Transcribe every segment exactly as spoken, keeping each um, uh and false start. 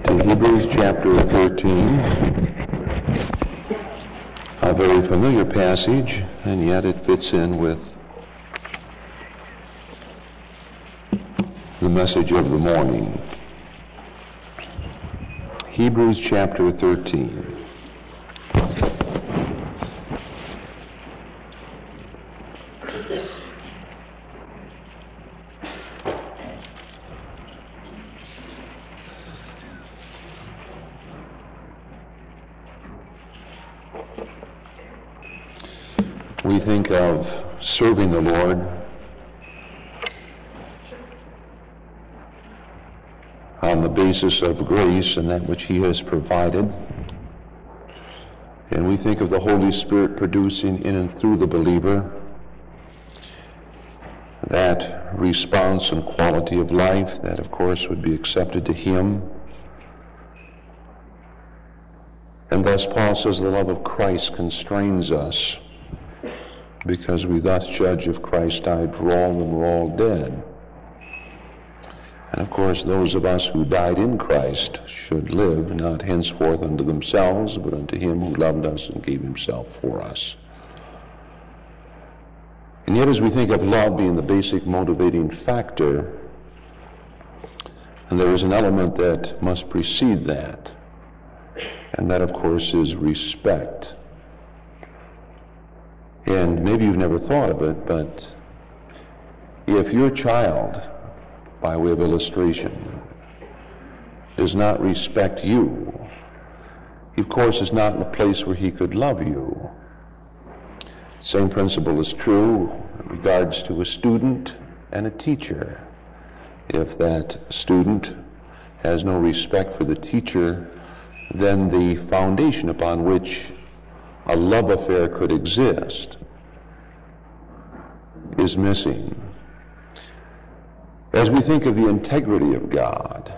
to Hebrews chapter thirteen, a very familiar passage, and yet it fits in with the message of the morning. Hebrews chapter thirteen. We think of serving the Lord on the basis of grace and that which He has provided. And we think of the Holy Spirit producing in and through the believer that response and quality of life that, of course, would be accepted to Him. And thus Paul says the love of Christ constrains us, because we thus judge if Christ died for all, then we're all dead. And of course, those of us who died in Christ should live not henceforth unto themselves, but unto Him who loved us and gave Himself for us. And yet, as we think of love being the basic motivating factor, and there is an element that must precede that, and that, of course, is respect. And maybe you've never thought of it, but if your child, by way of illustration, does not respect you, he of course is not in a place where he could love you. The same principle is true in regards to a student and a teacher. If that student has no respect for the teacher, then the foundation upon which a love affair could exist is missing. As we think of the integrity of God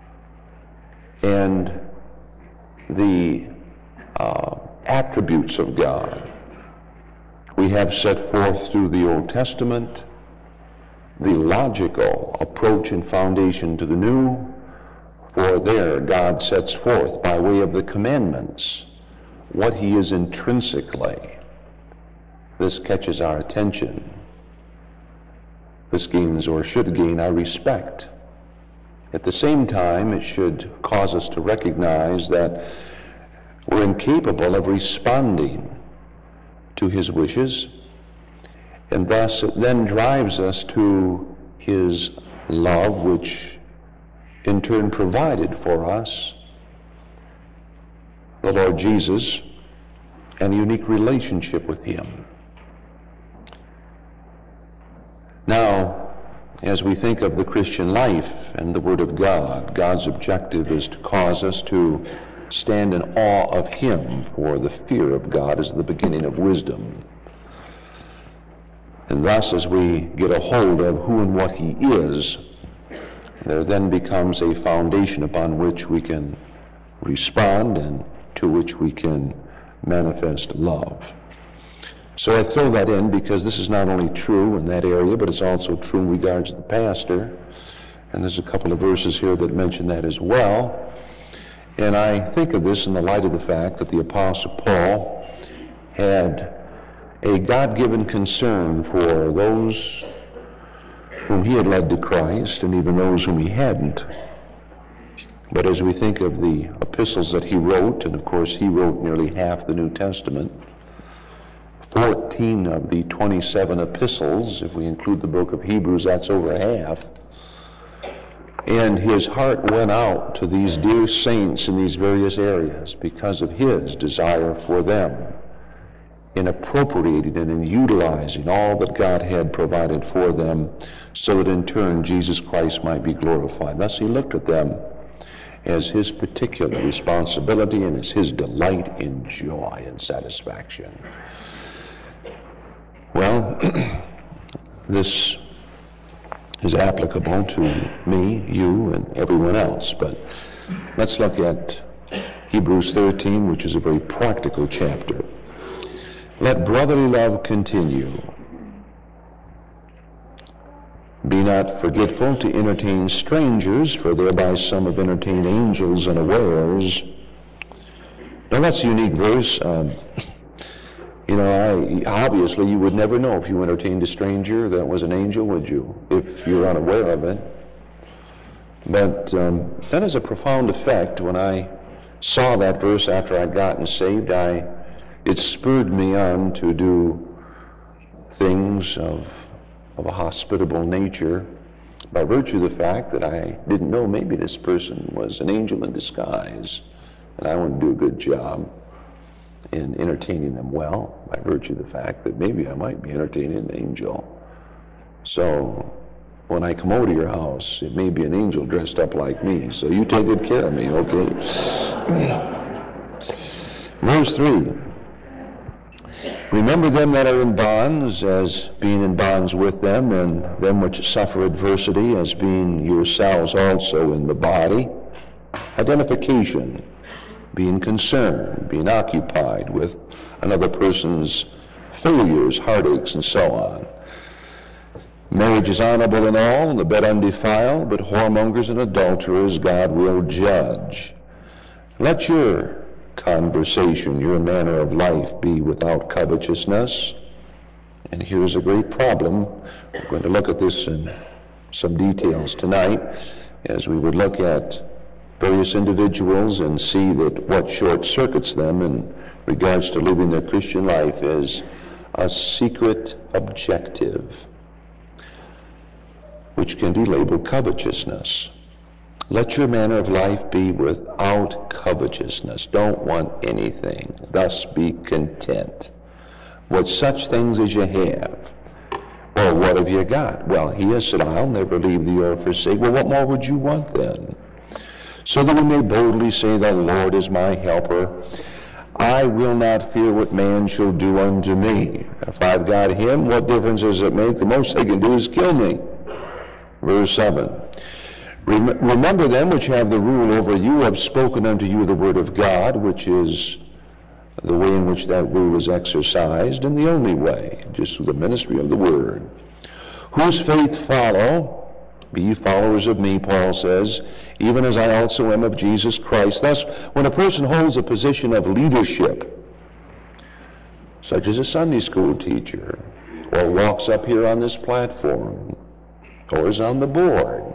and the uh, attributes of God, we have set forth through the Old Testament the logical approach and foundation to the New, for there God sets forth by way of the commandments what He is intrinsically. This catches our attention. This gains or should gain our respect. At the same time, it should cause us to recognize that we're incapable of responding to His wishes, and thus it then drives us to His love, which in turn provided for us the Lord Jesus and a unique relationship with Him. Now, as we think of the Christian life and the Word of God, God's objective is to cause us to stand in awe of Him, for the fear of God is the beginning of wisdom. And thus, as we get a hold of who and what He is, there then becomes a foundation upon which we can respond and to which we can manifest love. So I throw that in because this is not only true in that area, but it's also true in regards to the pastor. And there's a couple of verses here that mention that as well. And I think of this in the light of the fact that the Apostle Paul had a God-given concern for those whom he had led to Christ and even those whom he hadn't. But as we think of the epistles that he wrote, and of course he wrote nearly half the New Testament, fourteen of the twenty-seven epistles, if we include the book of Hebrews, that's over half. And his heart went out to these dear saints in these various areas because of his desire for them, in appropriating and in utilizing all that God had provided for them, so that in turn Jesus Christ might be glorified. Thus he looked at them as his particular responsibility and as his delight in joy and satisfaction. Well, this is applicable to me, you, and everyone else, but let's look at Hebrews thirteen, which is a very practical chapter. Let brotherly love continue. Be not forgetful to entertain strangers, for thereby some have entertained angels unawares. Now that's a unique verse. Um, you know, I, obviously you would never know if you entertained a stranger that was an angel, would you? If you're unaware of it. But um, that has a profound effect. When I saw that verse after I'd gotten saved, I it spurred me on to do things of of a hospitable nature by virtue of the fact that I didn't know maybe this person was an angel in disguise, and I wanted to do a good job in entertaining them well by virtue of the fact that maybe I might be entertaining an angel. So when I come over to your house, it may be an angel dressed up like me, so you take good care of me, okay? Verse three. Remember them that are in bonds as being in bonds with them, and them which suffer adversity as being yourselves also in the body. Identification, being concerned, being occupied with another person's failures, heartaches, and so on. Marriage is honorable in all, and the bed undefiled, but whoremongers and adulterers God will judge. Let your conversation, your manner of life, be without covetousness. And here's a great problem. We're going to look at this in some details tonight as we would look at various individuals and see that what short circuits them in regards to living their Christian life is a secret objective, which can be labeled covetousness. Let your manner of life be without covetousness. Don't want anything. Thus be content with such things as you have. Well, what have you got? Well, he has said, I'll never leave thee or forsake. Well, what more would you want then? So that we may boldly say, the Lord is my helper. I will not fear what man shall do unto me. If I've got him, what difference does it make? The most they can do is kill me. Verse seven. Remember them which have the rule over you have spoken unto you the word of God, which is the way in which that rule is exercised, and the only way, just through the ministry of the word. Whose faith follow, be ye followers of me, Paul says, even as I also am of Jesus Christ. Thus, when a person holds a position of leadership, such as a Sunday school teacher, or walks up here on this platform, or is on the board,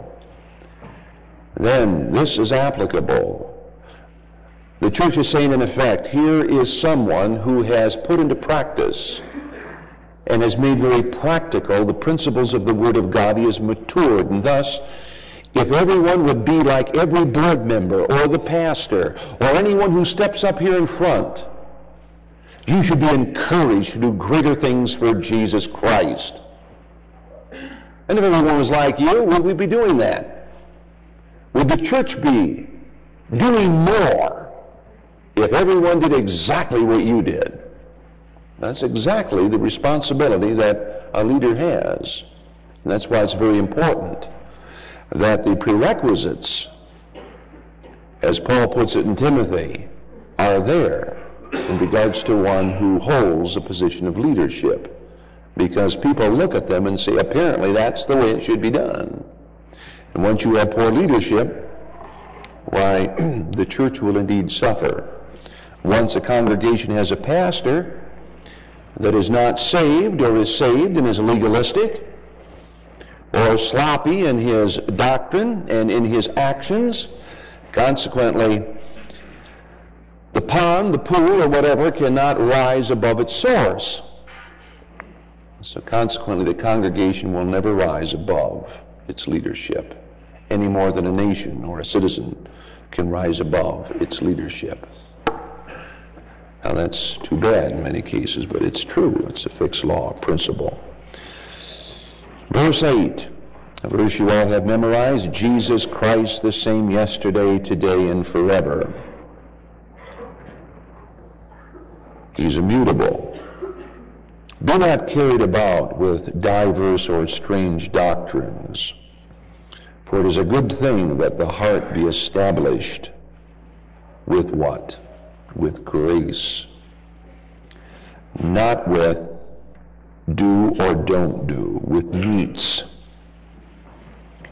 then this is applicable. The church is saying, in effect, here is someone who has put into practice and has made very practical the principles of the Word of God. He has matured, and thus, if everyone would be like every board member or the pastor or anyone who steps up here in front, you should be encouraged to do greater things for Jesus Christ. And if everyone was like you, would we be doing that? Would the church be doing more if everyone did exactly what you did? That's exactly the responsibility that a leader has. And that's why it's very important that the prerequisites, as Paul puts it in Timothy, are there in regards to one who holds a position of leadership. Because people look at them and say, apparently that's the way it should be done. And once you have poor leadership, why, the church will indeed suffer. Once a congregation has a pastor that is not saved, or is saved and is legalistic, or sloppy in his doctrine and in his actions, consequently, the pond, the pool, or whatever cannot rise above its source. So consequently, the congregation will never rise above its leadership, any more than a nation or a citizen can rise above its leadership. Now that's too bad in many cases, but it's true. It's a fixed law, principle. Verse eight, a verse you all have memorized, Jesus Christ the same yesterday, today, and forever. He's immutable. Be not carried about with diverse or strange doctrines, for it is a good thing that the heart be established with what? With grace, not with do or don't do, with meats.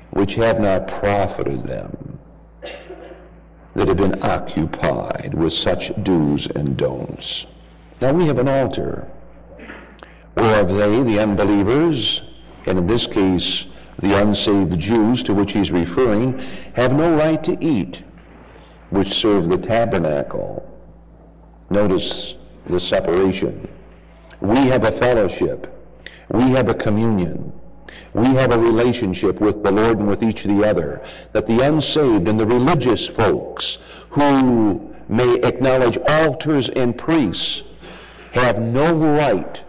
which have not profited them, that have been occupied with such do's and don'ts. Now we have an altar, whereof they, the unbelievers, and in this case the unsaved Jews to which he's referring, have no right to eat, which serve the tabernacle. Notice the separation. We have a fellowship. We have a communion. We have a relationship with the Lord and with each of the other, that the unsaved and the religious folks who may acknowledge altars and priests have no right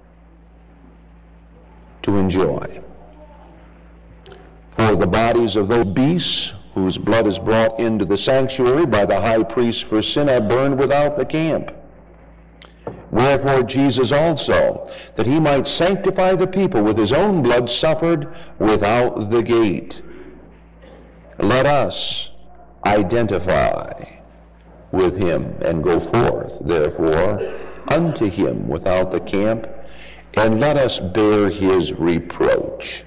to enjoy. For the bodies of those beasts whose blood is brought into the sanctuary by the high priest for sin are burned without the camp. Wherefore Jesus also, that he might sanctify the people with his own blood, suffered without the gate. Let us identify with him and go forth, therefore, unto him without the camp, and let us bear his reproach.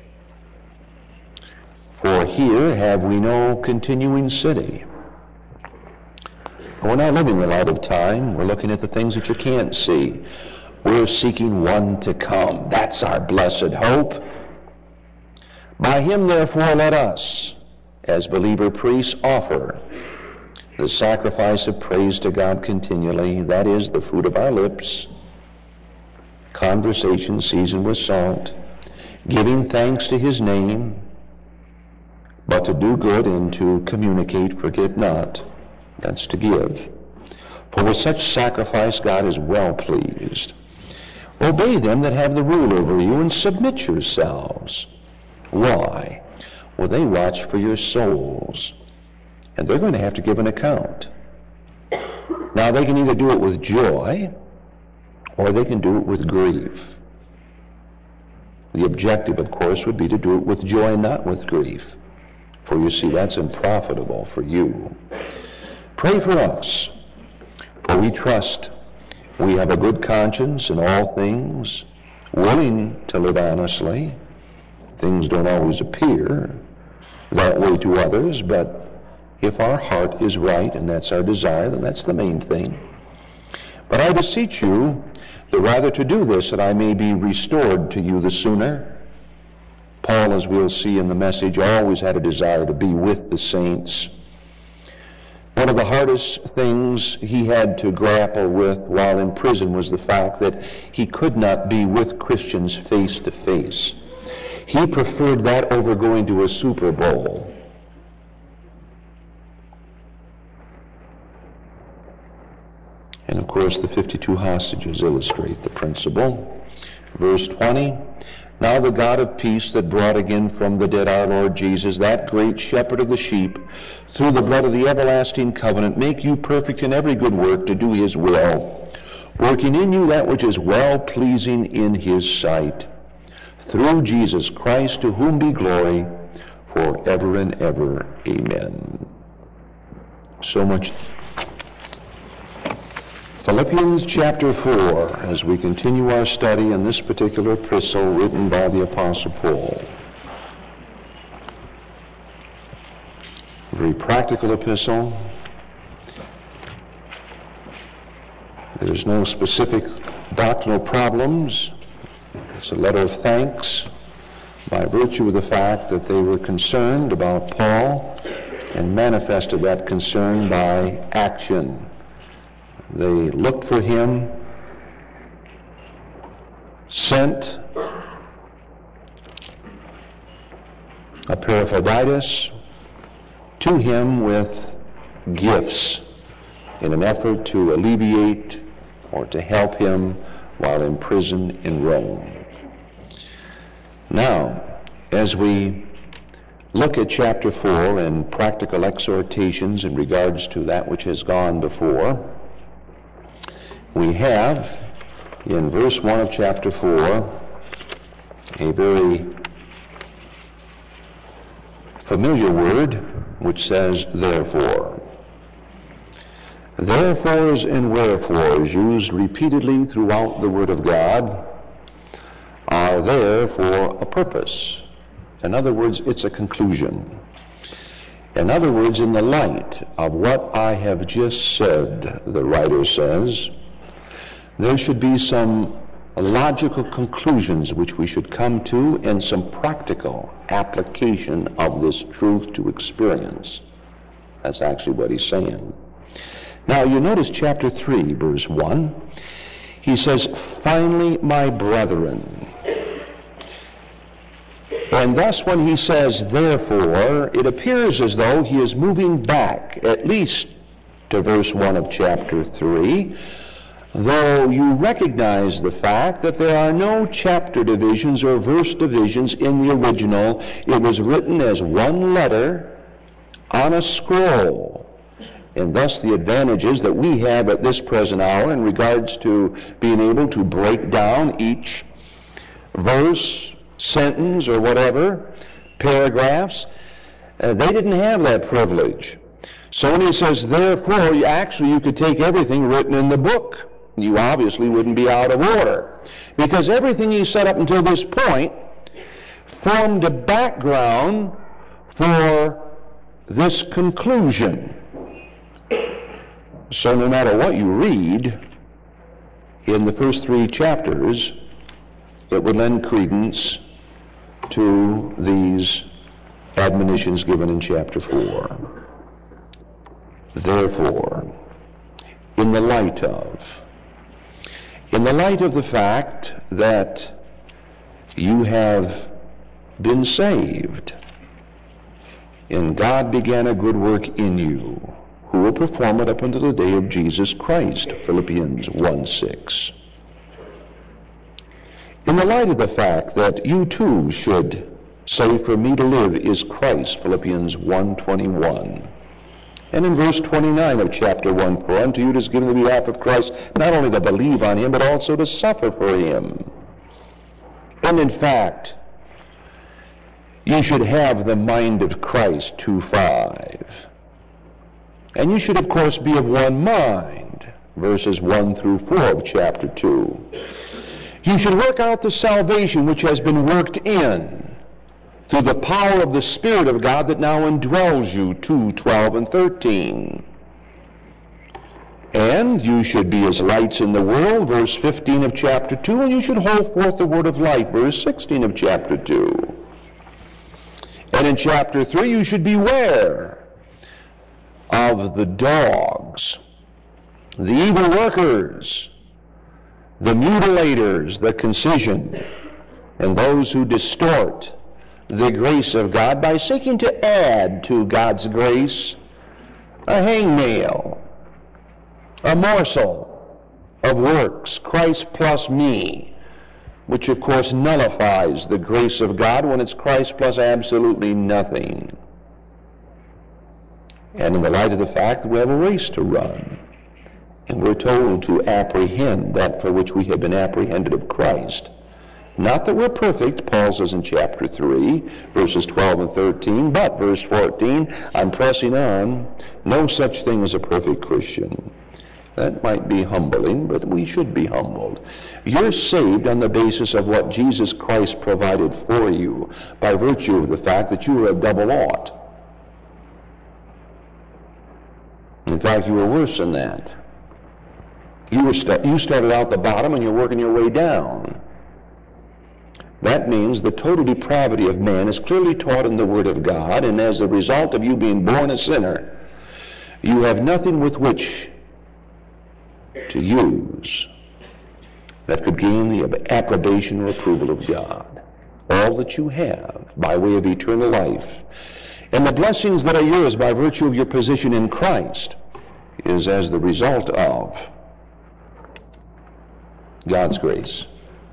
For here have we no continuing city. We're not living the light of time. We're looking at the things that you can't see. We're seeking one to come. That's our blessed hope. By him, therefore, let us, as believer priests, offer the sacrifice of praise to God continually. That is the fruit of our lips, conversation seasoned with salt, giving thanks to his name, but to do good and to communicate, forget not. That's to give. For with such sacrifice God is well pleased. Obey them that have the rule over you, and submit yourselves. Why? Well, they watch for your souls, and they're going to have to give an account. Now, they can either do it with joy, or they can do it with grief. The objective, of course, would be to do it with joy and not with grief. For you see, that's unprofitable for you. Pray for us, for we trust we have a good conscience in all things, willing to live honestly. Things don't always appear that way to others, but if our heart is right, and that's our desire, then that's the main thing. But I beseech you, the rather to do this, that I may be restored to you the sooner. Paul, as we'll see in the message, always had a desire to be with the saints. One of the hardest things he had to grapple with while in prison was the fact that he could not be with Christians face to face. He preferred that over going to a Super Bowl. And of course the fifty-two hostages illustrate the principle. Verse twenty, now the God of peace that brought again from the dead our Lord Jesus, that great shepherd of the sheep, through the blood of the everlasting covenant, make you perfect in every good work to do his will, working in you that which is well-pleasing in his sight, through Jesus Christ, to whom be glory forever and ever. Amen. So much. Philippians chapter four, as we continue our study in this particular epistle written by the Apostle Paul. A very practical epistle. There's no specific doctrinal problems. It's a letter of thanks by virtue of the fact that they were concerned about Paul and manifested that concern by action. They looked for him, sent Epaphroditus to him with gifts in an effort to alleviate or to help him while in prison in Rome. Now, as we look at chapter four and practical exhortations in regards to that which has gone before, we have in verse one of chapter four a very familiar word which says therefore. Therefores and wherefores, used repeatedly throughout the Word of God, are there for a purpose. In other words, it's a conclusion. In other words, in the light of what I have just said, the writer says, there should be some logical conclusions which we should come to and some practical application of this truth to experience. That's actually what he's saying. Now, you notice chapter three, verse one. He says, finally, my brethren. And thus when he says, therefore, it appears as though he is moving back, at least to verse one of chapter three, though you recognize the fact that there are no chapter divisions or verse divisions in the original. It was written as one letter on a scroll. And thus the advantages that we have at this present hour in regards to being able to break down each verse, sentence, or whatever, paragraphs, uh, they didn't have that privilege. So when he says, therefore, you actually you could take everything written in the book. You obviously wouldn't be out of order, because everything he said up until this point formed a background for this conclusion. So no matter what you read in the first three chapters, it would lend credence to these admonitions given in chapter four. Therefore, in the light of In the light of the fact that you have been saved, and God began a good work in you, who will perform it up until the day of Jesus Christ, Philippians one six. In the light of the fact that you too should say, for me to live is Christ, Philippians one twenty-one. And in verse twenty-nine of chapter one, for unto you it is given the behalf of Christ, not only to believe on him, but also to suffer for him. And in fact, you should have the mind of Christ, two five. And you should, of course, be of one mind, verses one through four of chapter two. You should work out the salvation which has been worked in through the power of the Spirit of God that now indwells you, two twelve and thirteen. And you should be as lights in the world, verse fifteen of chapter two, and you should hold forth the word of life, verse sixteen of chapter two. And in chapter three, you should beware of the dogs, the evil workers, the mutilators, the concision, and those who distort the grace of God by seeking to add to God's grace a hangnail, a morsel of works, Christ plus me, which of course nullifies the grace of God when it's Christ plus absolutely nothing. And in the light of the fact that we have a race to run, and we're told to apprehend that for which we have been apprehended of Christ. Not that we're perfect, Paul says in chapter three, verses twelve and thirteen, but verse fourteen, I'm pressing on, no such thing as a perfect Christian. That might be humbling, but we should be humbled. You're saved on the basis of what Jesus Christ provided for you, by virtue of the fact that you were a double ought. In fact, you were worse than that. You, were st- you started out the bottom and you're working your way down. That means the total depravity of man is clearly taught in the Word of God, and as a result of you being born a sinner, you have nothing with which to use that could gain the approbation or approval of God. All that you have by way of eternal life, and the blessings that are yours by virtue of your position in Christ, is as the result of God's grace.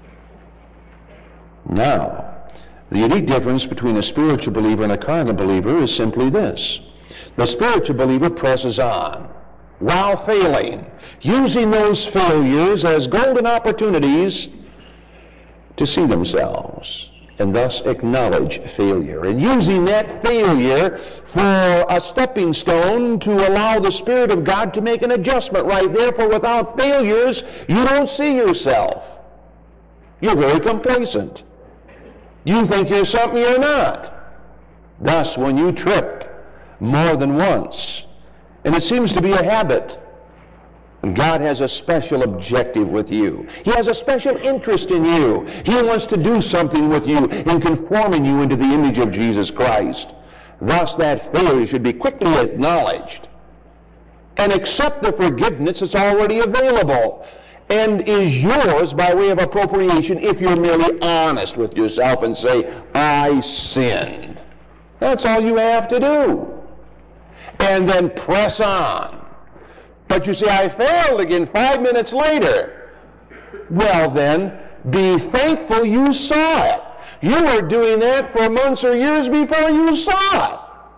Now, the unique difference between a spiritual believer and a carnal believer is simply this. The spiritual believer presses on while failing, using those failures as golden opportunities to see themselves and thus acknowledge failure, and using that failure for a stepping stone to allow the Spirit of God to make an adjustment right there. For without failures, you don't see yourself. You're very complacent. You think you're something you're not. Thus, when you trip more than once, and it seems to be a habit, God has a special objective with you. He has a special interest in you. He wants to do something with you in conforming you into the image of Jesus Christ. Thus, that failure should be quickly acknowledged and accept the forgiveness that's already available and is yours by way of appropriation if you're merely honest with yourself and say, I sinned. That's all you have to do. And then press on. But you say, I failed again five minutes later. Well then, be thankful you saw it. You were doing that for months or years before you saw it.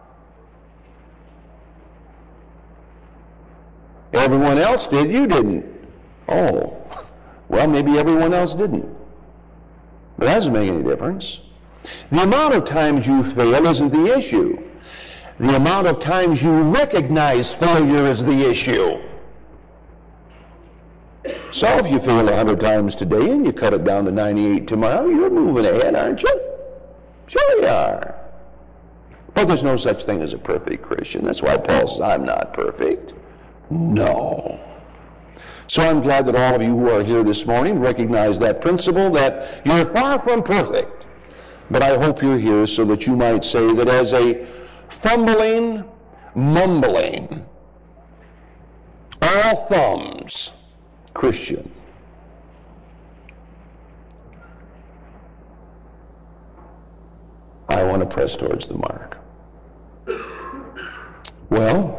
Everyone else did, you didn't. Oh, well, maybe everyone else didn't. But that doesn't make any difference. The amount of times you fail isn't the issue. The amount of times you recognize failure is the issue. So if you fail a hundred times today and you cut it down to ninety-eight tomorrow, you're moving ahead, aren't you? Sure you are. But there's no such thing as a perfect Christian. That's why Paul says, I'm not perfect. No. So I'm glad that all of you who are here this morning recognize that principle, that you're far from perfect. But I hope you're here so that you might say that as a fumbling, mumbling, all thumbs Christian, I want to press towards the mark. Well,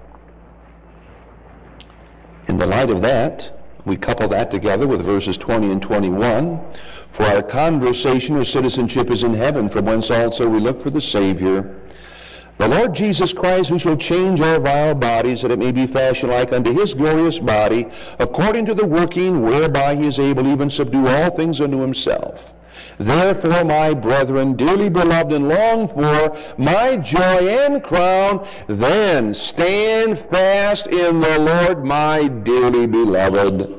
in the light of that, we couple that together with verses twenty and twenty-one. For our conversation or citizenship is in heaven, from whence also we look for the Savior, the Lord Jesus Christ, who shall change our vile bodies, that it may be fashioned like unto his glorious body, according to the working whereby he is able even to subdue all things unto himself. Therefore, my brethren, dearly beloved and longed for, my joy and crown, then stand fast in the Lord, my dearly beloved.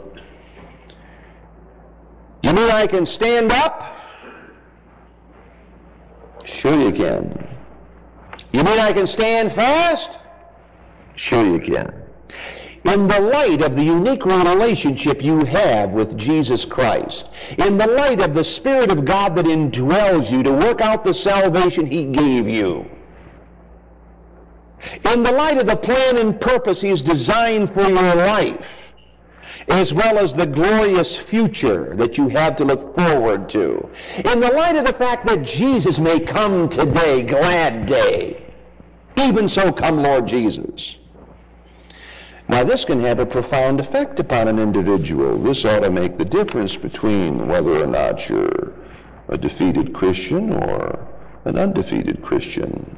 You mean I can stand up? Sure you can. You mean I can stand fast? Sure you can. In the light of the unique relationship you have with Jesus Christ, in the light of the Spirit of God that indwells you to work out the salvation he gave you, in the light of the plan and purpose he has designed for your life, as well as the glorious future that you have to look forward to, in the light of the fact that Jesus may come today, glad day, even so come Lord Jesus. Now this can have a profound effect upon an individual. This ought to make the difference between whether or not you're a defeated Christian or an undefeated Christian.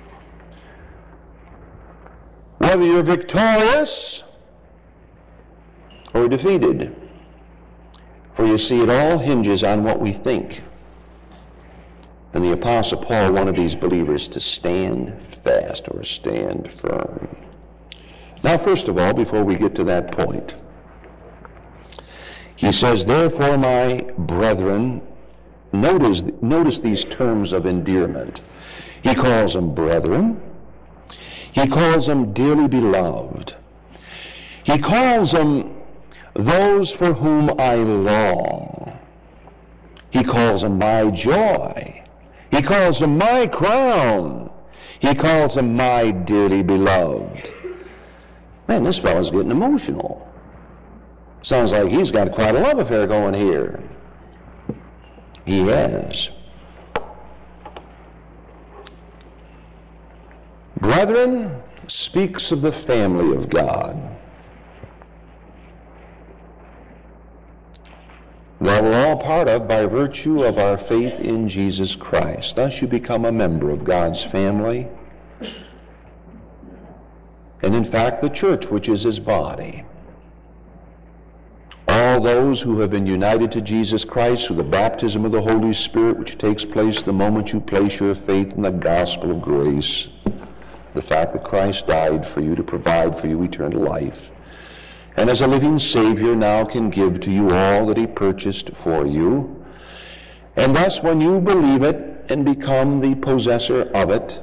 Whether you're victorious or defeated. For you see, it all hinges on what we think. And the Apostle Paul wanted these believers to stand fast or stand firm. Now, first of all, before we get to that point, he says, therefore, my brethren, notice, notice these terms of endearment. He calls them brethren. He calls them dearly beloved. He calls them those for whom I long. He calls them my joy. He calls them my crown. He calls them my dearly beloved. Man, this fellow's getting emotional. Sounds like he's got quite a love affair going here. He has. Brethren speaks of the family of God. That we're all part of by virtue of our faith in Jesus Christ. Thus you become a member of God's family. And in fact, the church, which is his body. All those who have been united to Jesus Christ through the baptism of the Holy Spirit, which takes place the moment you place your faith in the gospel of grace, the fact that Christ died for you to provide for you eternal life, and as a living Savior now can give to you all that he purchased for you, And thus, when you believe it and become the possessor of it,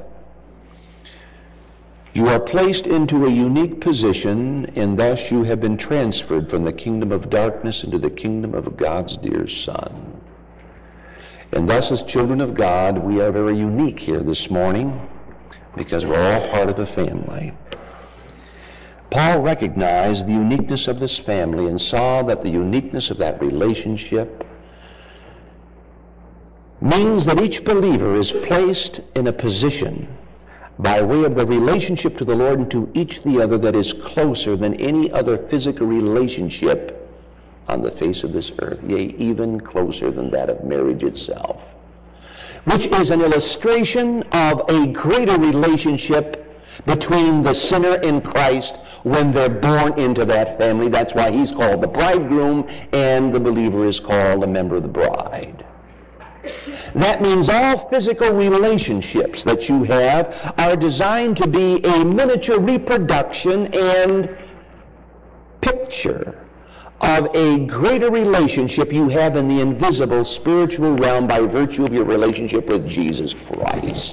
you are placed into a unique position, and thus you have been transferred from the kingdom of darkness into the kingdom of God's dear Son. And thus, as children of God, we are very unique here this morning because we're all part of a family. Paul recognized the uniqueness of this family and saw that the uniqueness of that relationship means that each believer is placed in a position by way of the relationship to the Lord and to each the other that is closer than any other physical relationship on the face of this earth, yea, even closer than that of marriage itself, which is an illustration of a greater relationship between the sinner and Christ when they're born into that family. That's why he's called the bridegroom and the believer is called a member of the bride. That means all physical relationships that you have are designed to be a miniature reproduction and picture of a greater relationship you have in the invisible spiritual realm by virtue of your relationship with Jesus Christ.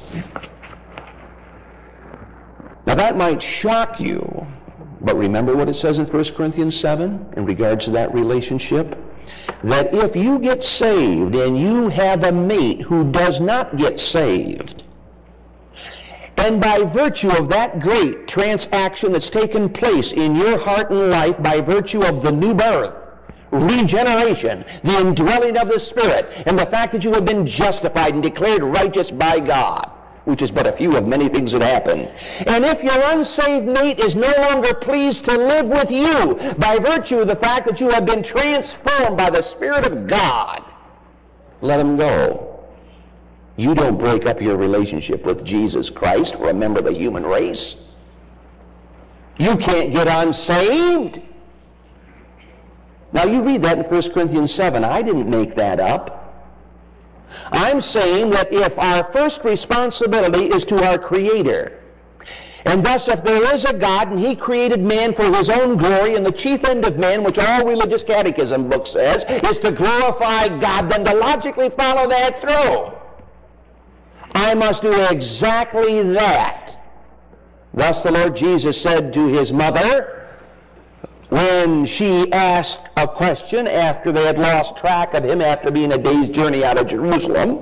Now that might shock you, but remember what it says in First Corinthians seven in regards to that relationship? That if you get saved and you have a mate who does not get saved, and by virtue of that great transaction that's taken place in your heart and life by virtue of the new birth, regeneration, the indwelling of the Spirit, and the fact that you have been justified and declared righteous by God, which is but a few of many things that happen. And if your unsaved mate is no longer pleased to live with you by virtue of the fact that you have been transformed by the Spirit of God, let him go. You don't break up your relationship with Jesus Christ for a member of the human race. You can't get unsaved. Now you read that in First Corinthians seven. I didn't make that up. I'm saying that if our first responsibility is to our Creator, and thus if there is a God and He created man for His own glory, and the chief end of man, which all religious catechism book says, is to glorify God, then to logically follow that through, I must do exactly that. Thus the Lord Jesus said to His mother, when she asked a question after they had lost track of Him after being a day's journey out of Jerusalem,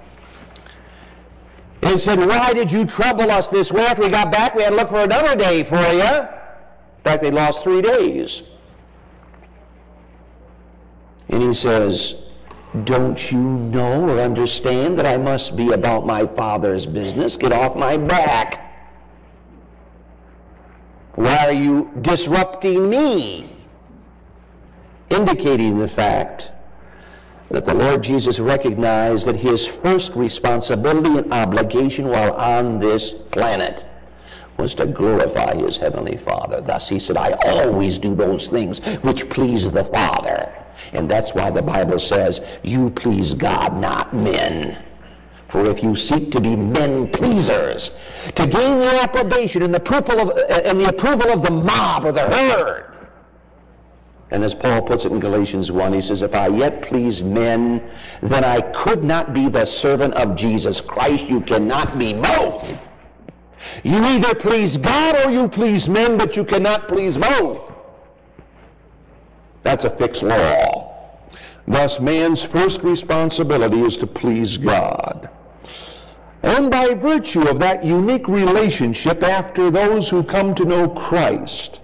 He said, why did you trouble us this way? After we got back, we had to look for another day for you. In fact, they lost three days. And He says, don't you know or understand that I must be about my Father's business? Get off my back. Why are you disrupting me? Indicating the fact that the Lord Jesus recognized that His first responsibility and obligation while on this planet was to glorify His Heavenly Father. Thus He said, I always do those things which please the Father. And that's why the Bible says, you please God, not men. For if you seek to be men-pleasers, to gain the approbation and the approval of, and the approval of the mob or the herd. And as Paul puts it in Galatians one, he says, if I yet please men, then I could not be the servant of Jesus Christ. You cannot be both. You either please God or you please men, but you cannot please both. That's a fixed law. Thus, man's first responsibility is to please God. And by virtue of that unique relationship after those who come to know Christ,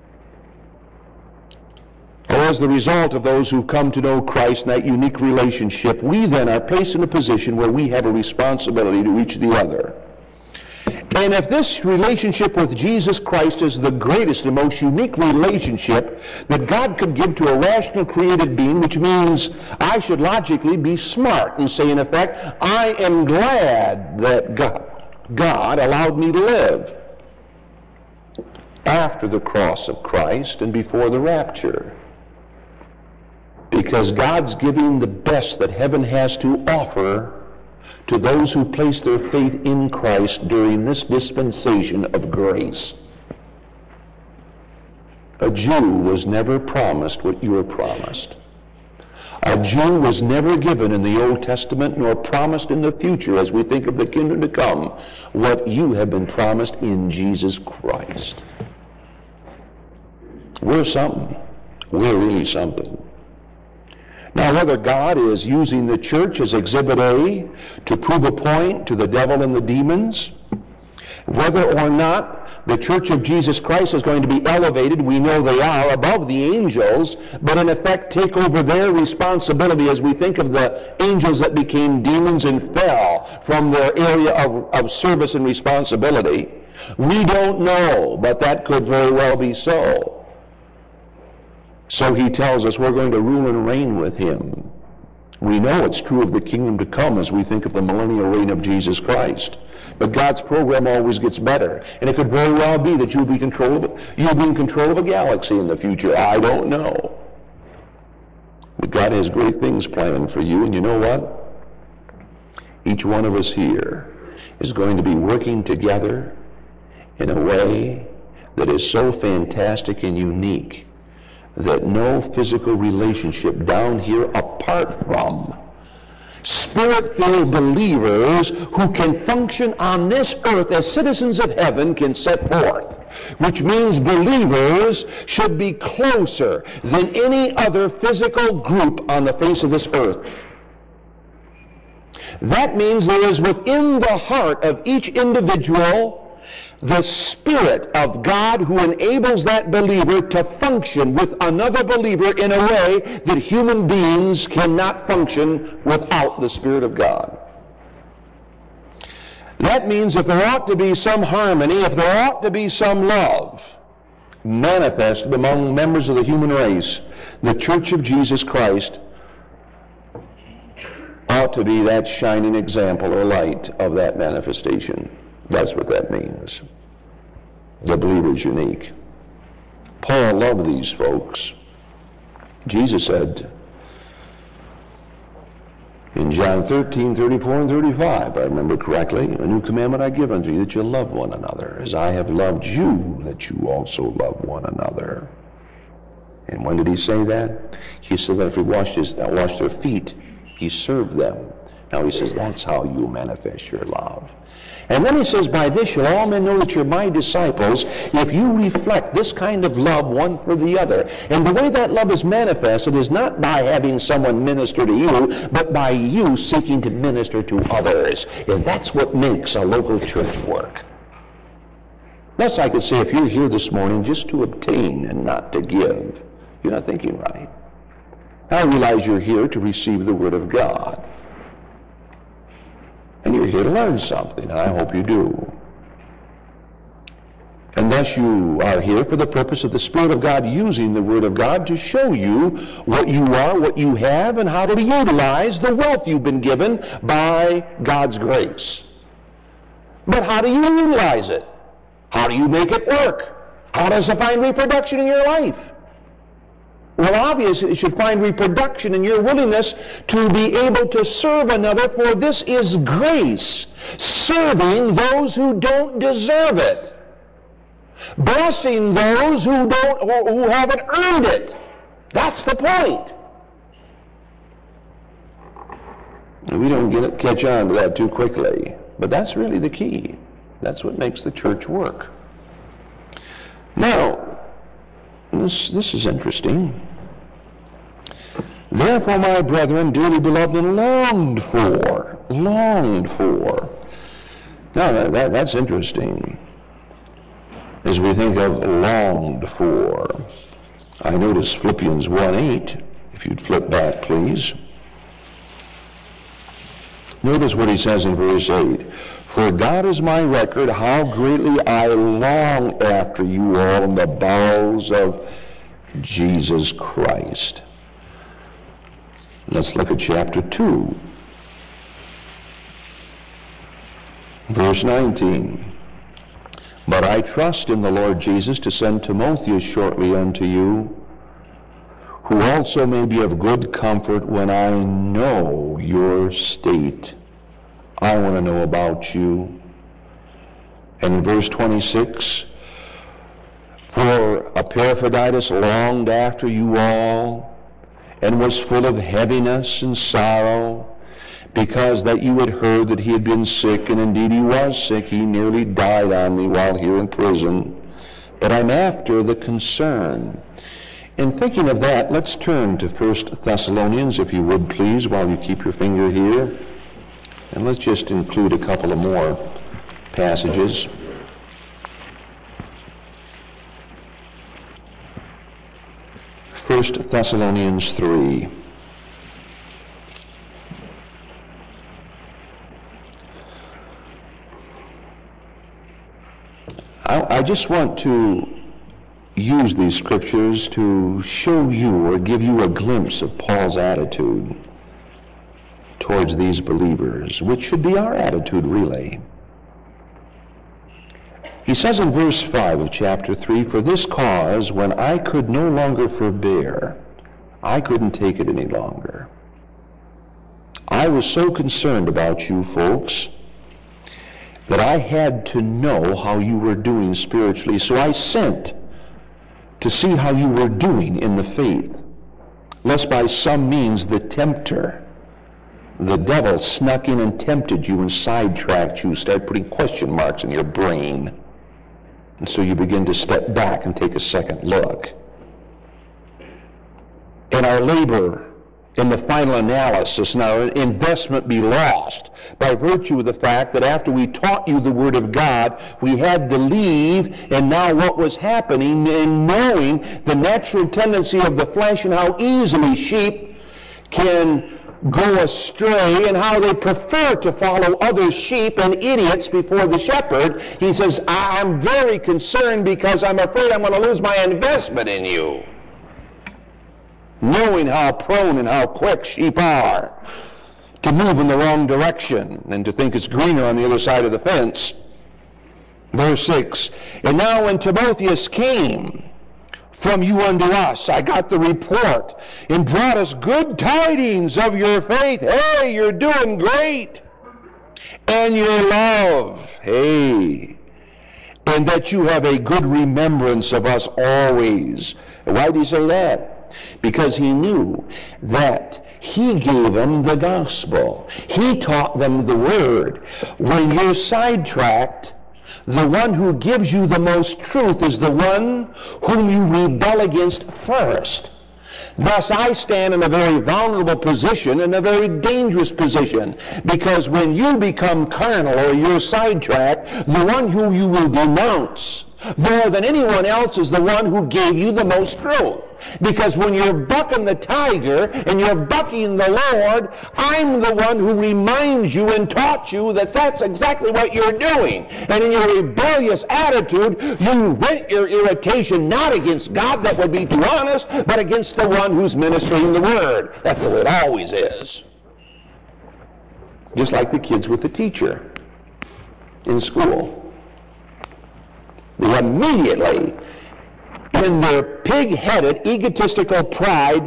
or as the result of those who come to know Christ in that unique relationship, we then are placed in a position where we have a responsibility to reach the other. And if this relationship with Jesus Christ is the greatest and most unique relationship that God could give to a rational created being, which means I should logically be smart and say, in effect, I am glad that God, God allowed me to live after the cross of Christ and before the rapture. Because God's giving the best that heaven has to offer to those who place their faith in Christ during this dispensation of grace. A Jew was never promised what you were promised. A Jew was never given in the Old Testament nor promised in the future, as we think of the kingdom to come, what you have been promised in Jesus Christ. We're something. We're really something. Now, whether God is using the church as Exhibit A to prove a point to the devil and the demons, whether or not the Church of Jesus Christ is going to be elevated, we know they are, above the angels, but in effect take over their responsibility as we think of the angels that became demons and fell from their area of, of service and responsibility. We don't know, but that could very well be so. So he tells us we're going to rule and reign with him. We know it's true of the kingdom to come as we think of the millennial reign of Jesus Christ. But God's program always gets better. And it could very well be that you'll be, control of, you'll be in control of a galaxy in the future. I don't know. But God has great things planned for you. And you know what? Each one of us here is going to be working together in a way that is so fantastic and unique that no physical relationship down here apart from Spirit-filled believers who can function on this earth as citizens of heaven can set forth. Which means believers should be closer than any other physical group on the face of this earth. That means there is within the heart of each individual the Spirit of God who enables that believer to function with another believer in a way that human beings cannot function without the Spirit of God. That means if there ought to be some harmony, if there ought to be some love manifested among members of the human race, the Church of Jesus Christ ought to be that shining example or light of that manifestation. That's what that means. The believer is unique. Paul loved these folks. Jesus said in John thirteen, thirty-four and thirty-five, I remember correctly, a new commandment I give unto you, that you love one another. As I have loved you, that you also love one another. And when did he say that? He said that if he washed, his, uh, washed their feet, he served them. Now he says that's how you manifest your love. And then he says, by this shall all men know that you're my disciples, if you reflect this kind of love one for the other. And the way that love is manifested is not by having someone minister to you, but by you seeking to minister to others. And that's what makes a local church work. Thus I could say, if you're here this morning just to obtain and not to give, you're not thinking right. I realize you're here to receive the Word of God. And you're here to learn something, and I hope you do. And thus you are here for the purpose of the Spirit of God using the Word of God to show you what you are, what you have, and how to utilize the wealth you've been given by God's grace. But how do you utilize it? How do you make it work? How does it find reproduction in your life? Well, obviously, it should find reproduction in your willingness to be able to serve another, for this is grace, serving those who don't deserve it, blessing those who don't, or who haven't earned it. That's the point. We don't get it, catch on to that too quickly, but that's really the key. That's what makes the church work. Now, this this is interesting. Therefore, my brethren, dearly beloved and longed for, longed for. Now, that, that, that's interesting. As we think of longed for, I notice Philippians one eight, if you'd flip back, please. Notice what he says in verse eight. For God is my record, how greatly I long after you all in the bowels of Jesus Christ. Let's look at chapter two. Verse nineteen. But I trust in the Lord Jesus to send Timotheus shortly unto you, who also may be of good comfort when I know your state. I want to know about you. And in verse twenty-six, for Epaphroditus longed after you all, and was full of heaviness and sorrow, because that you had heard that he had been sick, and indeed he was sick. He nearly died on me while here in prison. But I'm after the concern. In thinking of that, let's turn to First Thessalonians, if you would please, while you keep your finger here. And let's just include a couple of more passages. First Thessalonians three. I, I just want to use these scriptures to show you or give you a glimpse of Paul's attitude towards these believers, which should be our attitude really. He says in verse five of chapter three, "For this cause, when I could no longer forbear, I couldn't take it any longer. I was so concerned about you folks that I had to know how you were doing spiritually. So I sent to see how you were doing in the faith, lest by some means the tempter, the devil, snuck in and tempted you and sidetracked you, started putting question marks in your brain. And so you begin to step back and take a second look. And our labor in the final analysis and our investment be lost by virtue of the fact that after we taught you the Word of God, we had to leave, and now what was happening in knowing the natural tendency of the flesh and how easily sheep can go astray and how they prefer to follow other sheep and idiots before the shepherd, he says, I'm very concerned because I'm afraid I'm going to lose my investment in you. Knowing how prone and how quick sheep are to move in the wrong direction and to think it's greener on the other side of the fence. Verse six, "And now when Timotheus came from you unto us, I got the report and brought us good tidings of your faith." Hey, you're doing great. "And your love." Hey. "And that you have a good remembrance of us always." Why did he say that? Because he knew that he gave them the gospel. He taught them the word. When you're sidetracked, the one who gives you the most truth is the one whom you rebel against first. Thus I stand in a very vulnerable position, in a very dangerous position, because when you become carnal or you're sidetracked, the one who you will denounce more than anyone else is the one who gave you the most truth. Because when you're bucking the tiger and you're bucking the Lord, I'm the one who reminds you and taught you that that's exactly what you're doing. And in your rebellious attitude, you vent your irritation not against God, that would be too honest, but against the one who's ministering the word. That's the way it always is. Just like the kids with the teacher in school. They immediately, in their pig-headed, egotistical pride,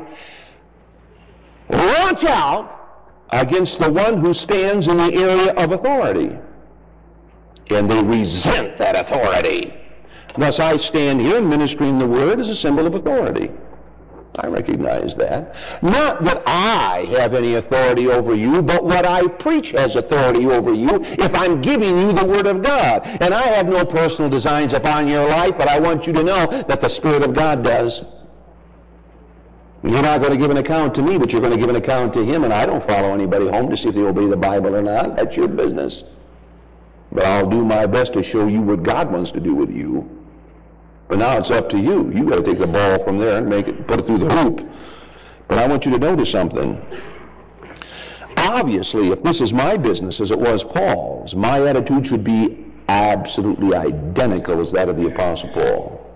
launch out against the one who stands in the area of authority. And they resent that authority. Thus I stand here ministering the word as a symbol of authority. I recognize that. Not that I have any authority over you, but what I preach has authority over you if I'm giving you the Word of God. And I have no personal designs upon your life, but I want you to know that the Spirit of God does. You're not going to give an account to me, but you're going to give an account to Him, and I don't follow anybody home to see if they obey the Bible or not. That's your business. But I'll do my best to show you what God wants to do with you. But now it's up to you. You've got to take the ball from there and make it, put it through the hoop. But I want you to notice something. Obviously, if this is my business as it was Paul's, my attitude should be absolutely identical as that of the Apostle Paul.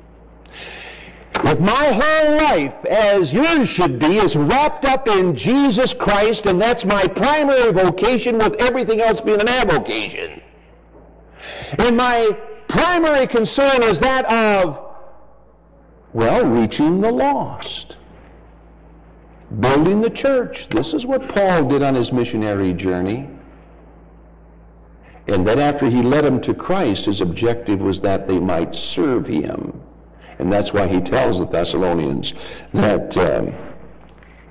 If my whole life, as yours should be, is wrapped up in Jesus Christ, and that's my primary vocation, with everything else being an avocation, and my primary concern is that of, well, reaching the lost, building the church. This is what Paul did on his missionary journey. And then after he led them to Christ, his objective was that they might serve him. And that's why he tells the Thessalonians that um,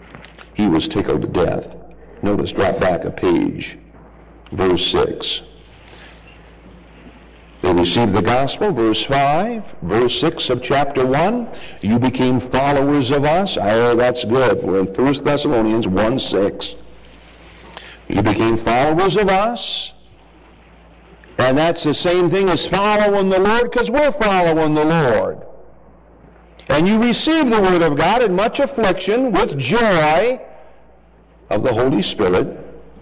he was tickled to death. Notice, drop back a page, verse six. They received the gospel, verse five, verse six of chapter one. You became followers of us. Oh, that's good. We're in First Thessalonians one six. You became followers of us. And that's the same thing as following the Lord, because we're following the Lord. And you received the word of God in much affliction with joy of the Holy Spirit,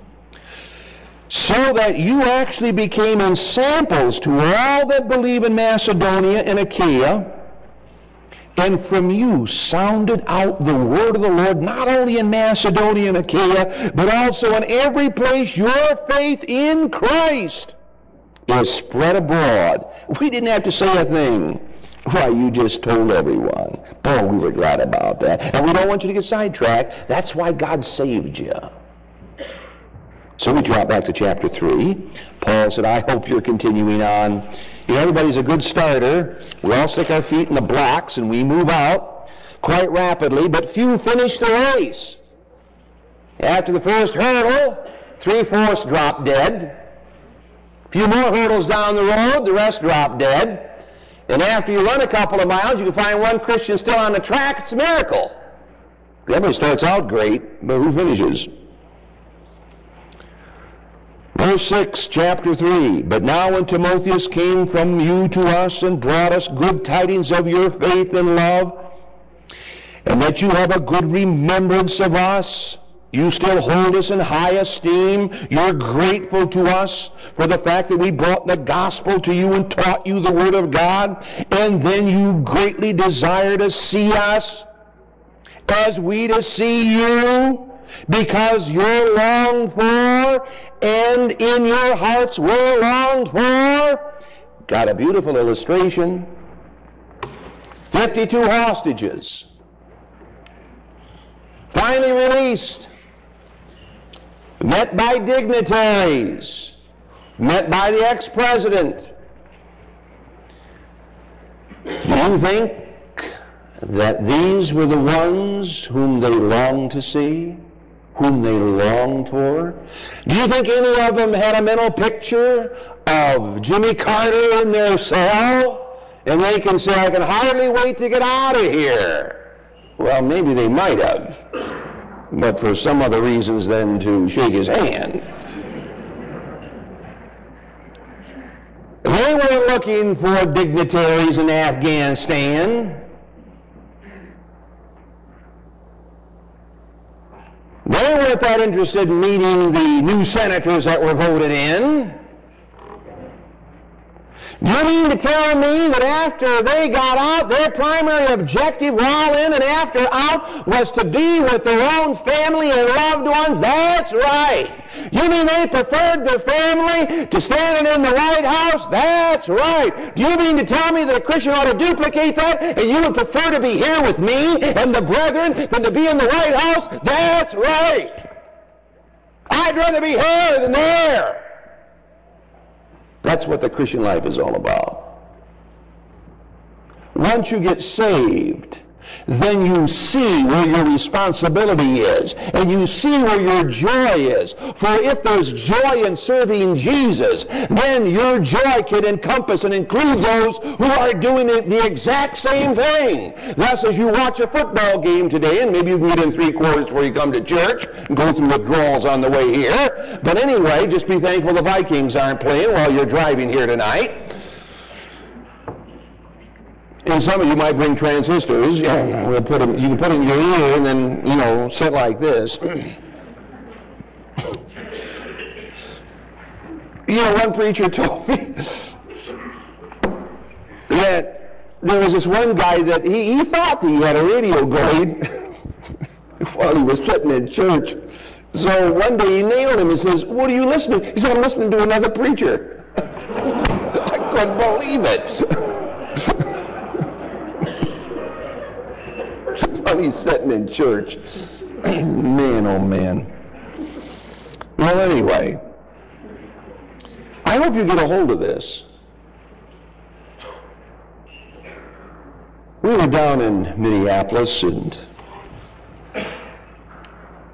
so that you actually became ensamples to all that believe in Macedonia and Achaia, and from you sounded out the word of the Lord, not only in Macedonia and Achaia, but also in every place your faith in Christ is spread abroad. We didn't have to say a thing. Why, you just told everyone. Boy, we were glad about that. And we don't want you to get sidetracked. That's why God saved you. So we drop back to chapter three. Paul said, I hope you're continuing on. You know, everybody's a good starter. We all stick our feet in the blocks and we move out quite rapidly, but few finish the race. After the first hurdle, three-fourths drop dead. A few more hurdles down the road, the rest drop dead. And after you run a couple of miles, you can find one Christian still on the track. It's a miracle. Everybody starts out great, but who finishes? Verse six, chapter three. But now when Timotheus came from you to us and brought us good tidings of your faith and love, and that you have a good remembrance of us, you still hold us in high esteem. You're grateful to us for the fact that we brought the gospel to you and taught you the word of God, and then you greatly desire to see us as we to see you, because you're longed for, and in your hearts we're longed for. Got a beautiful illustration. fifty-two hostages finally released, met by dignitaries, met by the ex-president. Do you think that these were the ones whom they longed to see, whom they longed for? Do you think any of them had a mental picture of Jimmy Carter in their cell, and they can say, I can hardly wait to get out of here? Well, maybe they might have, but for some other reasons than to shake his hand. They were looking for dignitaries in Afghanistan. They weren't that interested in meeting the new senators that were voted in. Do you mean to tell me that after they got out, their primary objective while in and after out was to be with their own family and loved ones? That's right. You mean they preferred their family to standing in the White House? That's right. Do you mean to tell me that a Christian ought to duplicate that, and you would prefer to be here with me and the brethren than to be in the White House? That's right. I'd rather be here than there. That's what the Christian life is all about. Once you get saved, then you see where your responsibility is, and you see where your joy is. For if there's joy in serving Jesus, then your joy can encompass and include those who are doing it the exact same thing. Thus, as you watch a football game today, and maybe you can get in three quarters before you come to church and go through withdrawals on the way here. But anyway, just be thankful the Vikings aren't playing while you're driving here tonight. And some of you might bring transistors. Yeah, we'll put them, you can put them in your ear and then, you know, sit like this. You know, one preacher told me that there was this one guy that he, he thought that he had a radio going while he was sitting in church. So one day he nailed him and says, what are you listening to? He said, I'm listening to another preacher. I couldn't believe it. He's sitting in church. Man, oh man. Well, anyway, I hope you get a hold of this. We were down in Minneapolis, and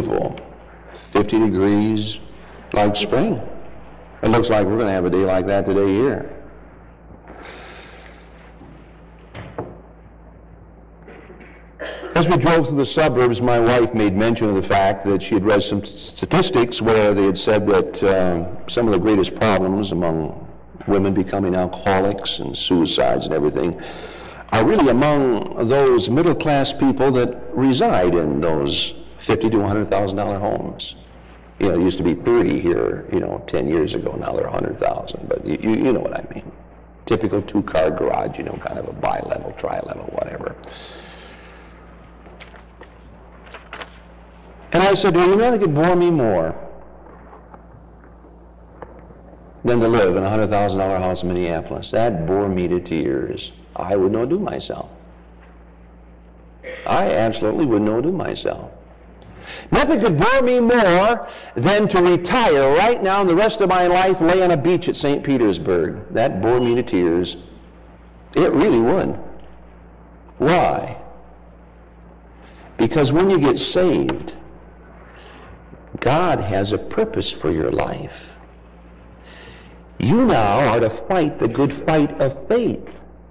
beautiful. fifty degrees, like spring. It looks like we're going to have a day like that today here. As we drove through the suburbs, my wife made mention of the fact that she had read some statistics where they had said that uh, some of the greatest problems among women becoming alcoholics and suicides and everything are really among those middle-class people that reside in those fifty to one hundred thousand dollar homes. You know, it used to be thirty here, you know, ten years ago. Now they're one hundred thousand, but you, you know what I mean. Typical two-car garage, you know, kind of a bi-level, tri-level, whatever. And I said, well, you know, they could bore me more than to live in a one hundred thousand dollar house in Minneapolis. That'd bore me to tears. I would not do myself. I absolutely would not do myself. Nothing could bore me more than to retire right now and the rest of my life lay on a beach at Saint Petersburg. That'd bore me to tears. It really would. Why? Because when you get saved, God has a purpose for your life. You now are to fight the good fight of faith.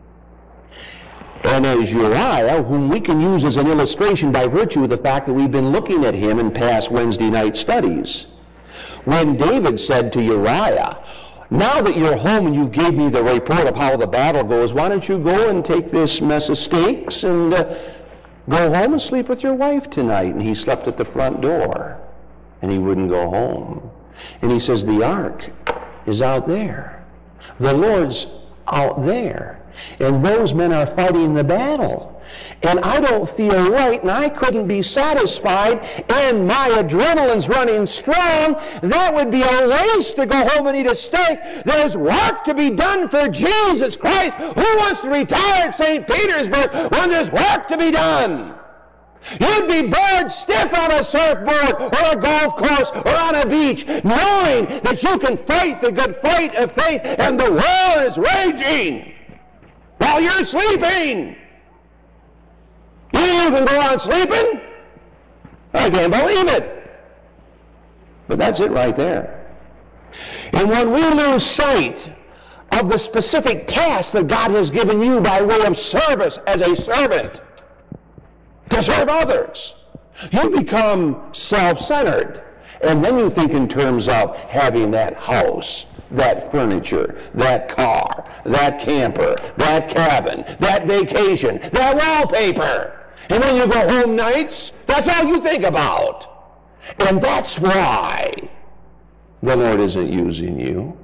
And as Uriah, whom we can use as an illustration by virtue of the fact that we've been looking at him in past Wednesday night studies, when David said to Uriah, now that you're home and you've gave me the report of how the battle goes, why don't you go and take this mess of steaks and uh, go home and sleep with your wife tonight? And he slept at the front door, and he wouldn't go home. And he says, the ark is out there. The Lord's out there. And those men are fighting the battle. And I don't feel right, and I couldn't be satisfied, and my adrenaline's running strong. That would be a waste to go home and eat a steak. There's work to be done for Jesus Christ. Who wants to retire at Saint Petersburg when there's work to be done? You'd be bored stiff on a surfboard or a golf course or on a beach, knowing that you can fight the good fight of faith and the war is raging while you're sleeping. You can go on sleeping? I can't believe it. But that's it right there. And when we lose sight of the specific task that God has given you by way of service as a servant, to serve others, you become self-centered. And then you think in terms of having that house, that furniture, that car, that camper, that cabin, that vacation, that wallpaper. And when you go home nights, that's all you think about. And that's why the Lord isn't using you.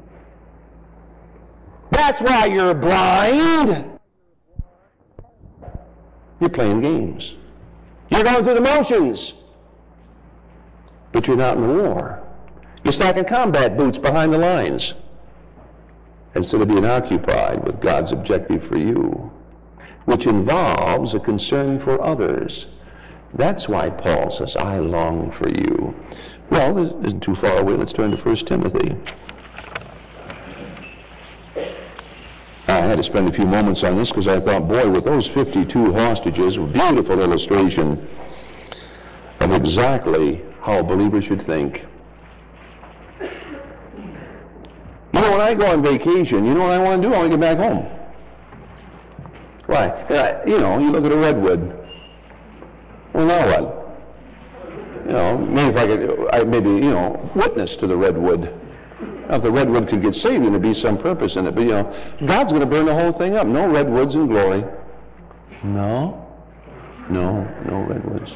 That's why you're blind. You're playing games. You're going through the motions, but you're not in the war. You're stacking combat boots behind the lines instead of being occupied with God's objective for you, which involves a concern for others. That's why Paul says, I long for you. Well, this isn't too far away. Let's turn to First Timothy. I had to spend a few moments on this because I thought, boy, with those fifty-two hostages, a beautiful illustration of exactly how a believer should think. You know, when I go on vacation, you know what I want to do? I want to get back home. Why? You know, you look at a redwood. Well, now what? You know, maybe if I could, I maybe, you know, witness to the redwood. Now, if the redwood could get saved, there'd be some purpose in it. But, you know, God's going to burn the whole thing up. No redwoods in glory. No. No, no redwoods.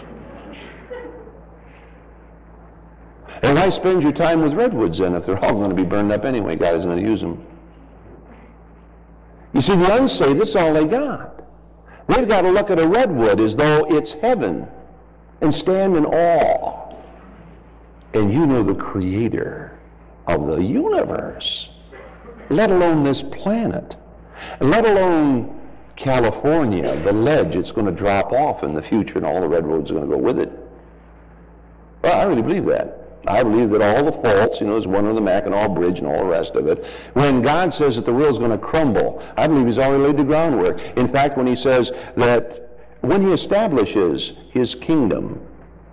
And why spend your time with redwoods then if they're all going to be burned up anyway? God isn't going to use them. You see, the unsaved, that's all they got. They've got to look at a redwood as though it's heaven and stand in awe. And you know the Creator of the universe, let alone this planet, let alone California, the ledge it's going to drop off in the future, and all the redwoods are going to go with it. Well, I really believe that. I believe that all the faults, you know, there's one on the Mackinac Bridge and all the rest of it. When God says that the world's going to crumble, I believe He's already laid the groundwork. In fact, when He says that when He establishes His kingdom,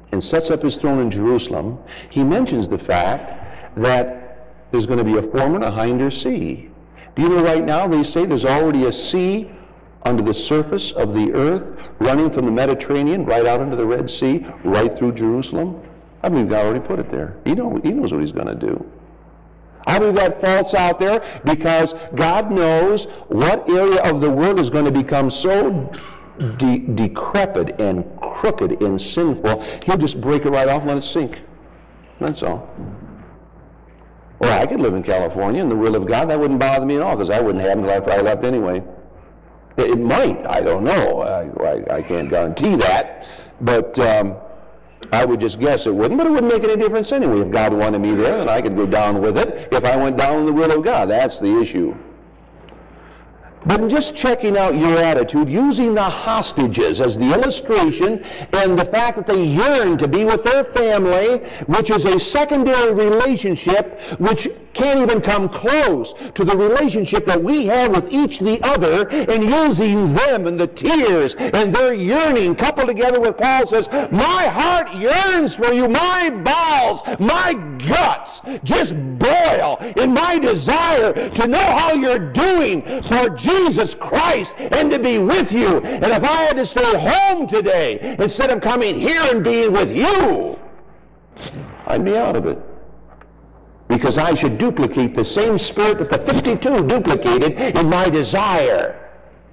and sets up his throne in Jerusalem, he mentions the fact that there's going to be a former and a hinder sea. Do you know right now they say there's already a sea under the surface of the earth running from the Mediterranean right out into the Red Sea, right through Jerusalem? I believe God already put it there. He, know, he knows what he's going to do. I believe that fault's out there because God knows what area of the world is going to become so de- decrepit and crooked and sinful, he'll just break it right off and let it sink. That's all. Or I could live in California in the will of God. That wouldn't bother me at all because I wouldn't have until after I left anyway. It might. I don't know. I, I, I can't guarantee that. But um, I would just guess it wouldn't. But it wouldn't make any difference anyway. If God wanted me there, then I could go down with it. If I went down in the will of God, that's the issue. But in just checking out your attitude, using the hostages as the illustration and the fact that they yearn to be with their family, which is a secondary relationship which can't even come close to the relationship that we have with each the other, and using them and the tears and their yearning coupled together with Paul says, my heart yearns for you, my bowels, my guts just boil in my desire to know how you're doing for Jesus Christ and to be with you. And if I had to stay home today instead of coming here and being with you, I'd be out of it. Because I should duplicate the same spirit that the fifty-two duplicated in my desire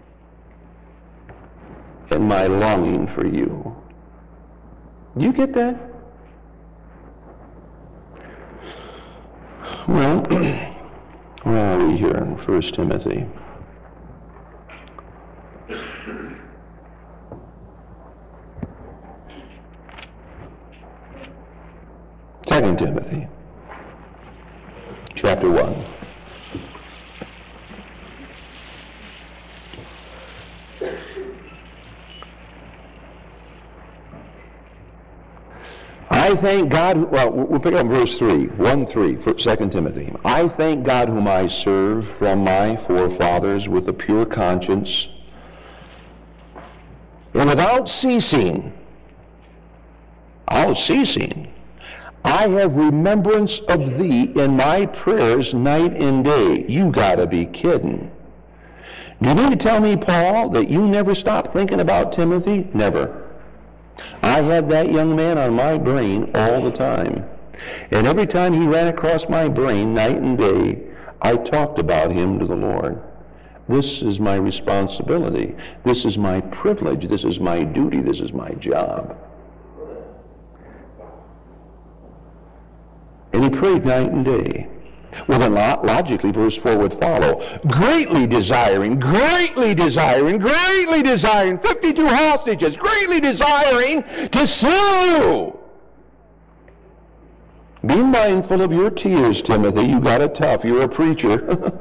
and my longing for you. Do you get that? Well, where are we here in First Timothy? Second Timothy. Chapter one. I thank God, well, we'll pick up verse three, one three, for Second Timothy. I thank God whom I serve from my forefathers with a pure conscience, and without ceasing, without ceasing, I have remembrance of thee in my prayers night and day. You gotta be kidding. Do you mean to tell me, Paul, that you never stopped thinking about Timothy? Never. I had that young man on my brain all the time. And every time he ran across my brain night and day, I talked about him to the Lord. This is my responsibility. This is my privilege. This is my duty. This is my job. And he prayed night and day. Well, then logically, verse four would follow. Greatly desiring, greatly desiring, greatly desiring, fifty-two hostages, greatly desiring to see you. Be mindful of your tears, Timothy. You got it tough. You're a preacher.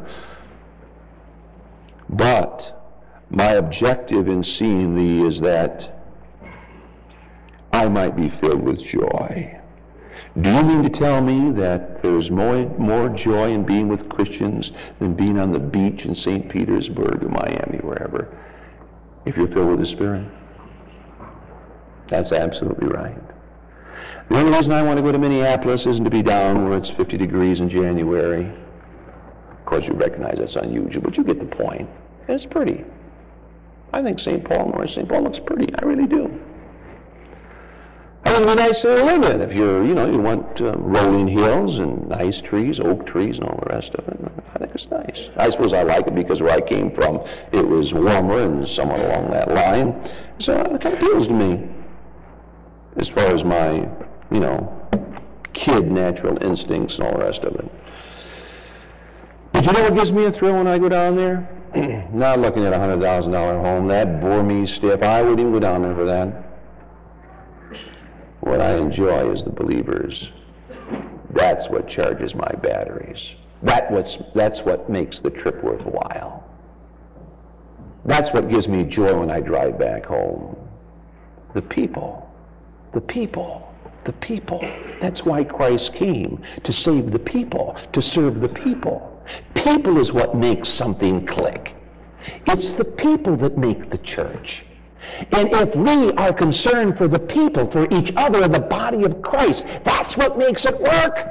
But my objective in seeing thee is that I might be filled with joy. Do you mean to tell me that there's more, more joy in being with Christians than being on the beach in Saint Petersburg or Miami, wherever, if you're filled with the Spirit? That's absolutely right. The only reason I want to go to Minneapolis isn't to be down where it's fifty degrees in January. Of course, you recognize that's unusual, but you get the point. It's pretty. I think Saint Paul, North Saint Paul looks pretty. I really do. I think it'd be nice to live in if you're, you know, you want uh, rolling hills and nice trees, oak trees and all the rest of it. I think it's nice. I suppose I like it because where I came from, it was warmer and somewhat along that line. So it kind of appeals to me as far as my, you know, kid natural instincts and all the rest of it. But you know what gives me a thrill when I go down there? Not looking at a one hundred thousand dollars home. That bore me stiff. I wouldn't even go down there for that. What I enjoy is the believers. That's what charges my batteries. That what's, that's what makes the trip worthwhile. That's what gives me joy when I drive back home. The people. The people. The people. That's why Christ came, to save the people, to serve the people. People is what makes something click. It's the people that make the church. And if we are concerned for the people, for each other in the body of Christ, that's what makes it work.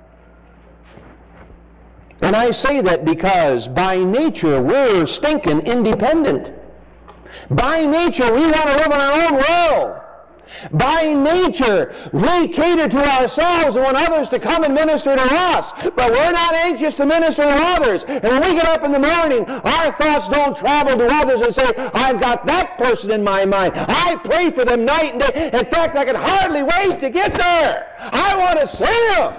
And I say that because by nature we're stinking independent. By nature we want to live in our own world. By nature we cater to ourselves and want others to come and minister to us. But we're not anxious to minister to others. And when we get up in the morning, our thoughts don't travel to others and say, I've got that person in my mind. I pray for them night and day. In fact, I can hardly wait to get there. I want to see them.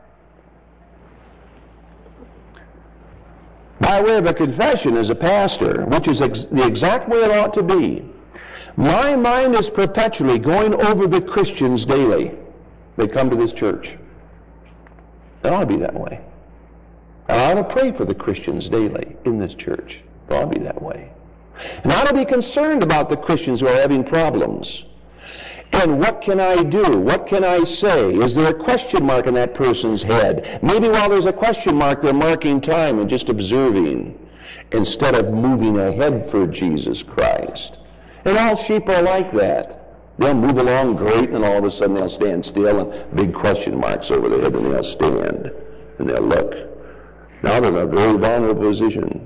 By way of a confession as a pastor, which is ex- the exact way it ought to be, my mind is perpetually going over the Christians daily that come to this church. It ought to be that way. I ought to pray for the Christians daily in this church. It ought to be that way. And I ought to be concerned about the Christians who are having problems. And what can I do? What can I say? Is there a question mark in that person's head? Maybe while there's a question mark, they're marking time and just observing instead of moving ahead for Jesus Christ. And all sheep are like that. They'll move along great, and all of a sudden they'll stand still, and big question marks over their head, and they'll stand, and they'll look. Now they're in a very vulnerable position.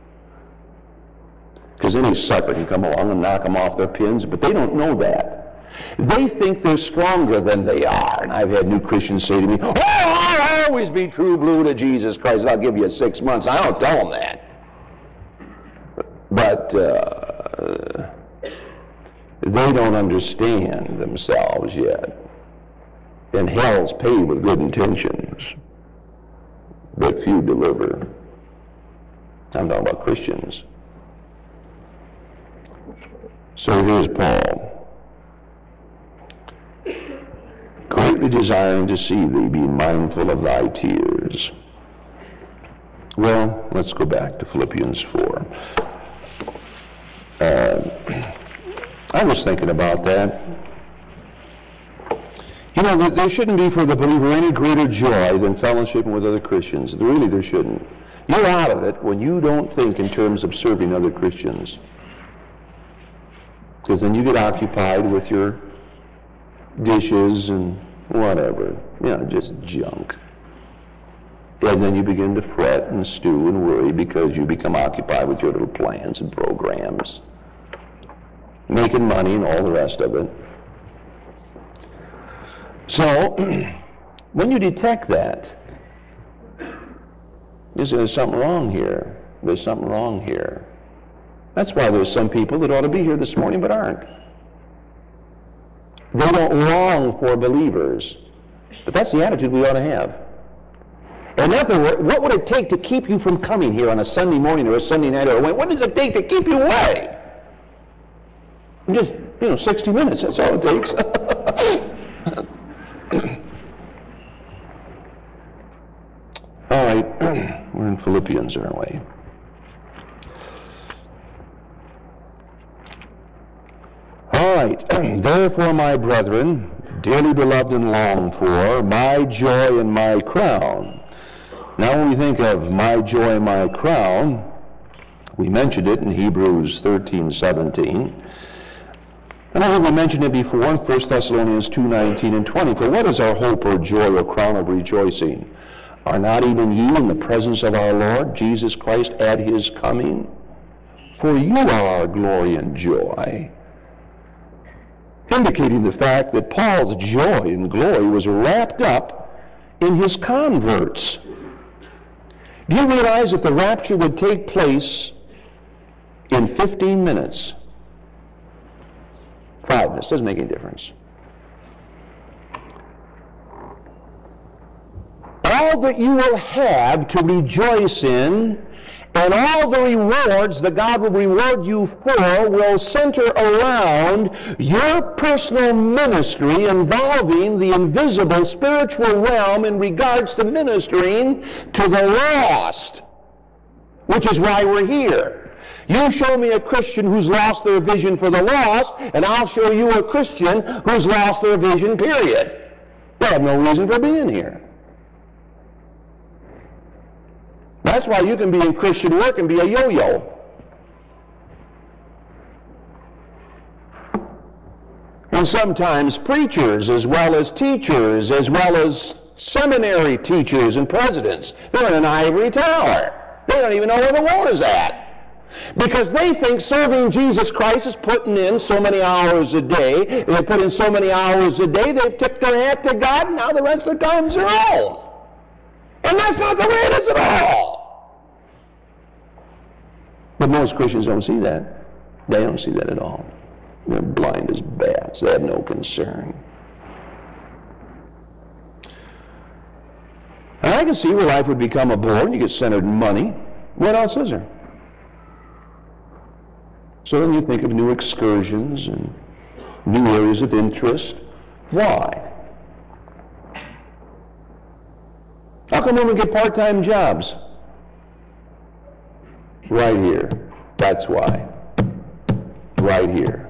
Because any sucker can come along and knock them off their pins, but they don't know that. They think they're stronger than they are. And I've had new Christians say to me, oh, I'll always be true blue to Jesus Christ. I'll give you six months. I don't tell them that. But uh, they don't understand themselves yet. And hell's paved with good intentions, but few deliver. I'm talking about Christians. So here's Paul. Greatly desiring to see thee, be mindful of thy tears. Well, let's go back to Philippians four. Uh, I was thinking about that. You know, there shouldn't be for the believer any greater joy than fellowshipping with other Christians. Really, there shouldn't. You're out of it when you don't think in terms of serving other Christians. Because then you get occupied with your dishes and whatever, you know, just junk. And then you begin to fret and stew and worry because you become occupied with your little plans and programs, making money and all the rest of it. So, when you detect that, you say, there's something wrong here. There's something wrong here. That's why there's some people that ought to be here this morning but aren't. They don't long for believers. But that's the attitude we ought to have. In other words, what would it take to keep you from coming here on a Sunday morning or a Sunday night or a Wednesday? What does it take to keep you away? Just, you know, sixty minutes, that's all it takes. All right, we're in Philippians, aren't we? All right, therefore, my brethren, dearly beloved and longed for, my joy and my crown. Now, when we think of my joy and my crown, we mentioned it in Hebrews thirteen seventeen. And I think we mentioned it before in First Thessalonians two nineteen and twenty. For what is our hope or joy or crown of rejoicing? Are not even ye in the presence of our Lord Jesus Christ at his coming? For you are our glory and joy. Indicating the fact that Paul's joy and glory was wrapped up in his converts. Do you realize if the rapture would take place in fifteen minutes, five minutes, doesn't make any difference. All that you will have to rejoice in and all the rewards that God will reward you for will center around your personal ministry involving the invisible spiritual realm in regards to ministering to the lost, which is why we're here. You show me a Christian who's lost their vision for the lost, and I'll show you a Christian who's lost their vision, period. They have no reason for being here. That's why you can be in Christian work and be a yo-yo. And sometimes preachers, as well as teachers, as well as seminary teachers and presidents, they're in an ivory tower. They don't even know where the Lord is at. Because they think serving Jesus Christ is putting in so many hours a day. They put in so many hours a day, they've tipped their hat to God, and now the rest of the time's their own. And that's not the way it is at all. But most Christians don't see that. They don't see that at all. They're blind as bats. They have no concern. And I can see where life would become a bore and you get centered in money. What else is there? So then you think of new excursions and new areas of interest. Why? How come women get part-time jobs? Right here. That's why. Right here.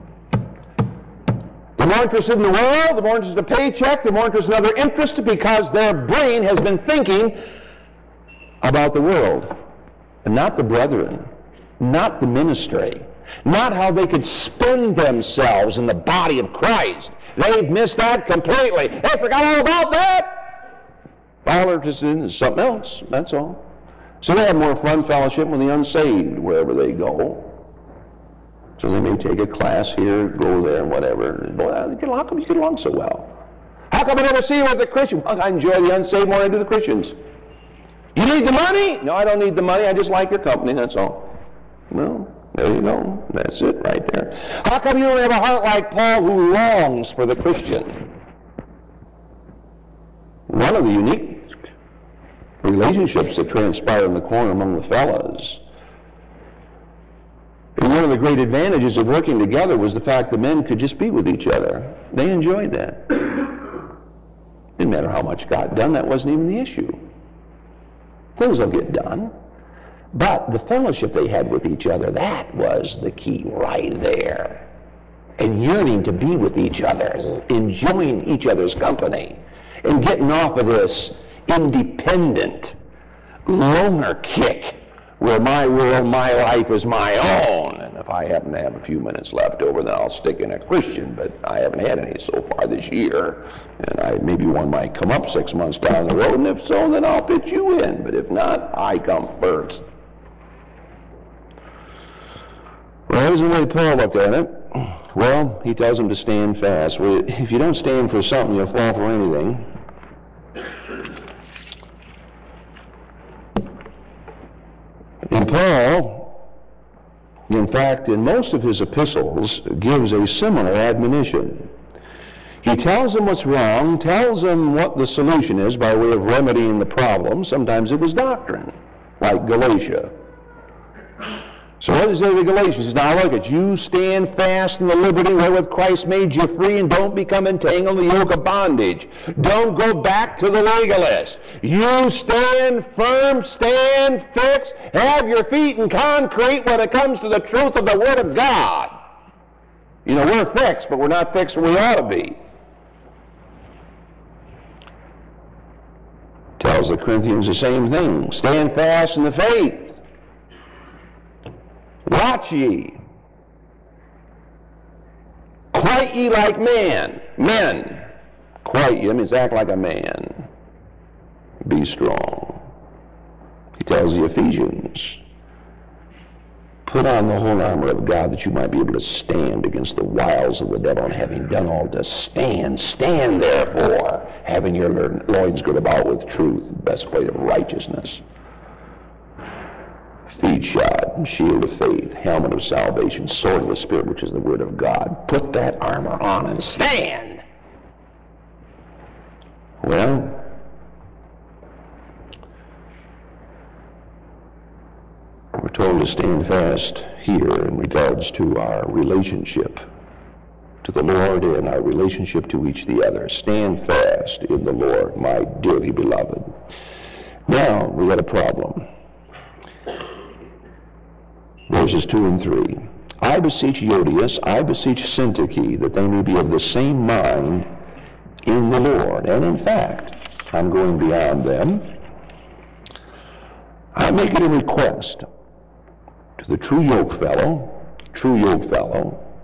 The more interested in the world, the more interested in a paycheck, the more interested in other interests, because their brain has been thinking about the world and not the brethren, not the ministry, not how they could spend themselves in the body of Christ. They've missed that completely. They forgot all about that. All they're interested in is something else, that's all. So they have more fun fellowship with the unsaved wherever they go. So they may take a class here, go there, whatever. Boy, how come you get along so well? How come I never see you with the Christian? Well, I enjoy the unsaved more than I do the Christians. You need the money? No, I don't need the money. I just like your company, that's all. Well, there you go. That's it right there. How come you don't have a heart like Paul who longs for the Christian? One of the unique relationships that transpire in the corner among the fellas, and one of the great advantages of working together was the fact that men could just be with each other. They enjoyed that. Didn't matter how much got done, that wasn't even the issue. Things will get done. But the fellowship they had with each other, that was the key right there. And yearning to be with each other, enjoying each other's company, and getting off of this independent loner kick where my world, my life is my own. And if I happen to have a few minutes left over, then I'll stick in a Christian, but I haven't had any so far this year. And I maybe one might come up six months down the road, and if so, then I'll fit you in. But if not, I come first. Well, here's the way Paul looked at it. Well, he tells them to stand fast. Well, if you don't stand for something, you'll fall for anything. And Paul, in fact, in most of his epistles, gives a similar admonition. He tells them what's wrong, tells them what the solution is by way of remedying the problem. Sometimes it was doctrine, like Galatia. So what does he say to the Galatians? He says, now look at you, stand fast in the liberty wherewith Christ made you free, and don't become entangled in the yoke of bondage. Don't go back to the legalist. You stand firm, stand fixed, have your feet in concrete when it comes to the truth of the Word of God. You know, we're fixed, but we're not fixed where we ought to be. Tells the Corinthians the same thing. Stand fast in the faith. Watch ye. Quiet ye like man. Men. Quiet ye means act like a man. Be strong. He tells the Ephesians, put on the whole armor of God that you might be able to stand against the wiles of the devil, and having done all to stand, stand therefore, having your loins girt about with truth, the best plate of righteousness. Feet shod, shield of faith, helmet of salvation, sword of the Spirit, which is the Word of God. Put that armor on and stand. Well, we're told to stand fast here in regards to our relationship to the Lord and our relationship to each the other. Stand fast in the Lord, my dearly beloved. Now, we got a problem. Verses two and three. I beseech Euodias, I beseech Syntyche, that they may be of the same mind in the Lord. And in fact, I'm going beyond them. I make it a request to the true yoke fellow, true yoke fellow,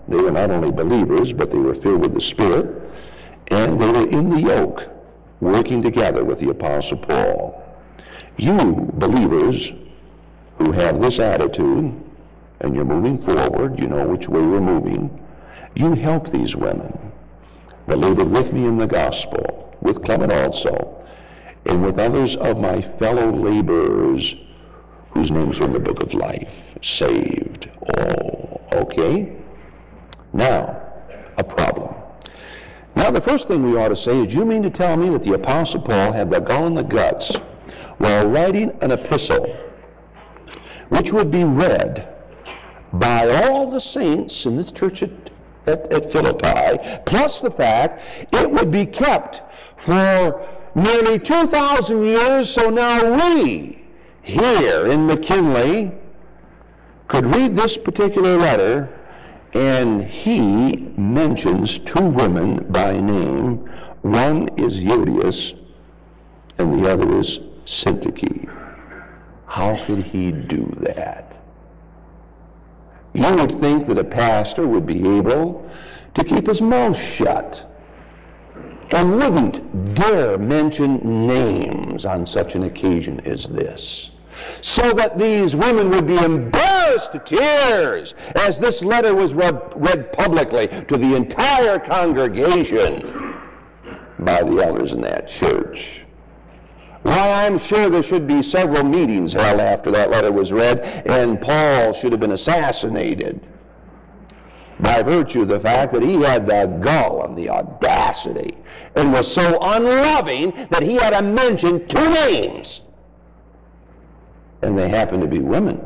They were not only believers, but they were filled with the Spirit, and they were in the yoke, working together with the Apostle Paul. You, believers, who have this attitude, and you're moving forward, you know which way we're moving, you help these women. They labored with me in the gospel, with Clement also, and with others of my fellow laborers whose names are in the book of life, saved. Oh, okay? Now, a problem. Now, the first thing we ought to say is, you mean to tell me that the Apostle Paul had the gall and the guts while writing an epistle which would be read by all the saints in this church at, at, at Philippi, plus the fact it would be kept for nearly two thousand years, so now we, here in McKinley, could read this particular letter, and he mentions two women by name. One is Euodias, and the other is Syntyche. How could he do that? You would think that a pastor would be able to keep his mouth shut and wouldn't dare mention names on such an occasion as this, so that these women would be embarrassed to tears as this letter was read publicly to the entire congregation by the elders in that church. Why, I'm sure there should be several meetings held after that letter was read, and Paul should have been assassinated by virtue of the fact that he had the gall and the audacity and was so unloving that he had to mention two names. And they happen to be women.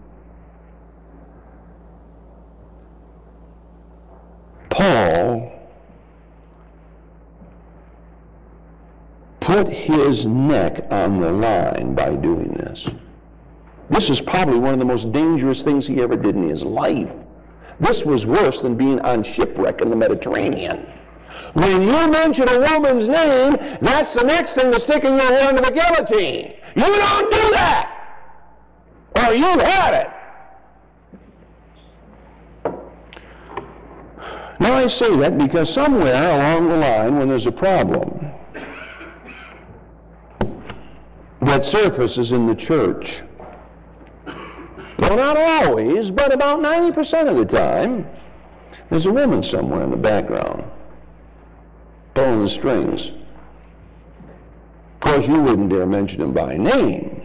Paul put his neck on the line by doing this. This is probably one of the most dangerous things he ever did in his life. This was worse than being on shipwreck in the Mediterranean. When you mention a woman's name, that's the next thing to sticking your head under the guillotine. You don't do that, or you've had it. Now I say that because somewhere along the line, when there's a problem that surfaces in the church, well, not always, but about ninety percent of the time, there's a woman somewhere in the background pulling the strings. Of course, you wouldn't dare mention them by name,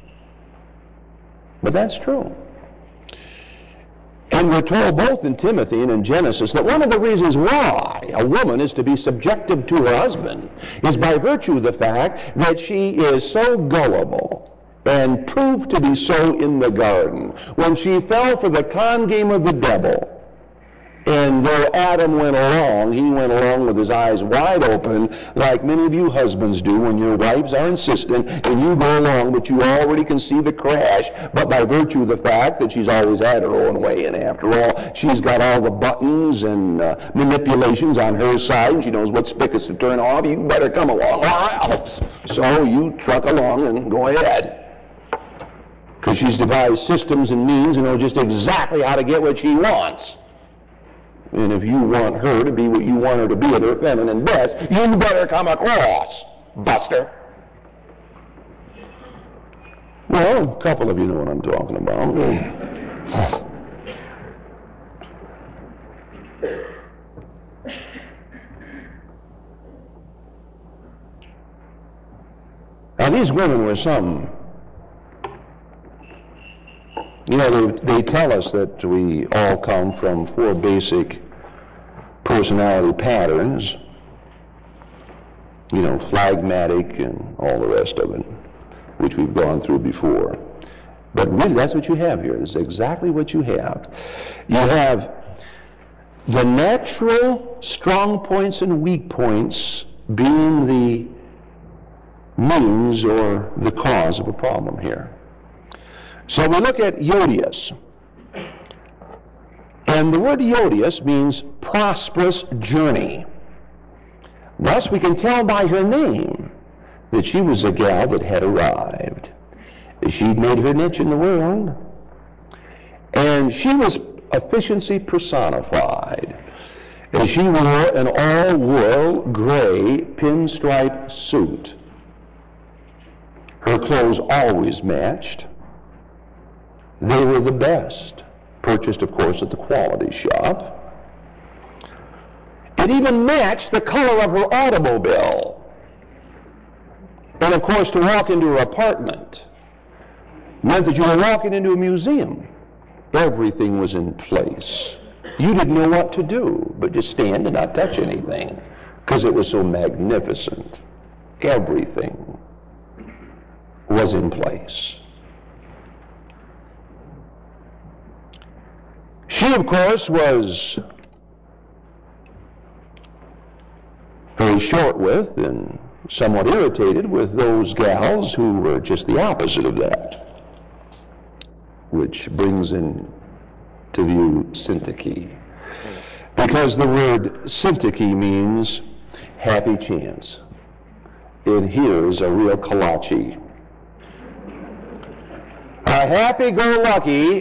but that's true. And we're told both in Timothy and in Genesis that one of the reasons why a woman is to be subjective to her husband is by virtue of the fact that she is so gullible and proved to be so in the garden. When she fell for the con game of the devil, and though Adam went along, he went along with his eyes wide open, like many of you husbands do when your wives are insistent and you go along, but you already can see the crash. But by virtue of the fact that she's always had her own way, and after all, she's got all the buttons and uh, manipulations on her side, and she knows what spigots to turn off, you better come along or else. So you truck along and go ahead, because she's devised systems and means and knows just exactly how to get what she wants. And if you want her to be what you want her to be at her feminine best, you better come across, buster. Well, a couple of you know what I'm talking about. Now, these women were some. You know, they, they tell us that we all come from four basic personality patterns, you know, phlegmatic and all the rest of it, which we've gone through before. But really, that's what you have here. This is exactly what you have. You have the natural strong points and weak points being the means or the cause of a problem here. So we look at Euodias. And the word Euodias means prosperous journey. Thus we can tell by her name that she was a gal that had arrived. She'd made her niche in the world. And she was efficiency personified, as she wore an all-wool gray pinstripe suit. Her clothes always matched. They were the best, purchased, of course, at the quality shop. It even matched the color of her automobile. And, of course, to walk into her apartment meant that you were walking into a museum. Everything was in place. You didn't know what to do, but just stand and not touch anything, because it was so magnificent. Everything was in place. She, of course, was very short with and somewhat irritated with those gals who were just the opposite of that, which brings in to view syntyche, because the word syntyche means happy chance. And here's a real kolache. A happy-go-lucky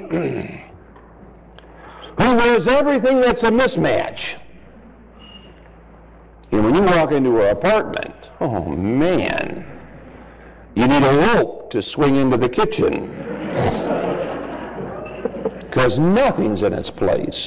who wears everything that's a mismatch. And when you walk into her apartment, oh man, you need a rope to swing into the kitchen, because nothing's in its place.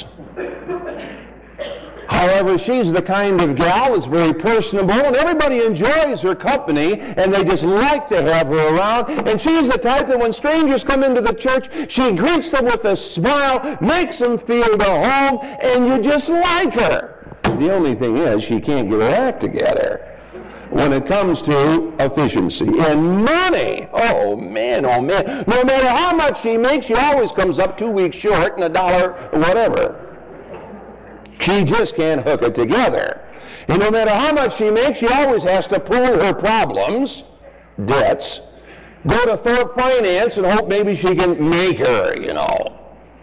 However, she's the kind of gal that's very personable, and everybody enjoys her company, and they just like to have her around. And she's the type that when strangers come into the church, she greets them with a smile, makes them feel at home, and you just like her. The only thing is, she can't get her act together when it comes to efficiency and money. Oh man, oh man. No matter how much she makes, she always comes up two weeks short and a dollar whatever. She just can't hook it together. And no matter how much she makes, she always has to pool her problems, debts, go to Thorpe Finance and hope maybe she can make her, you know.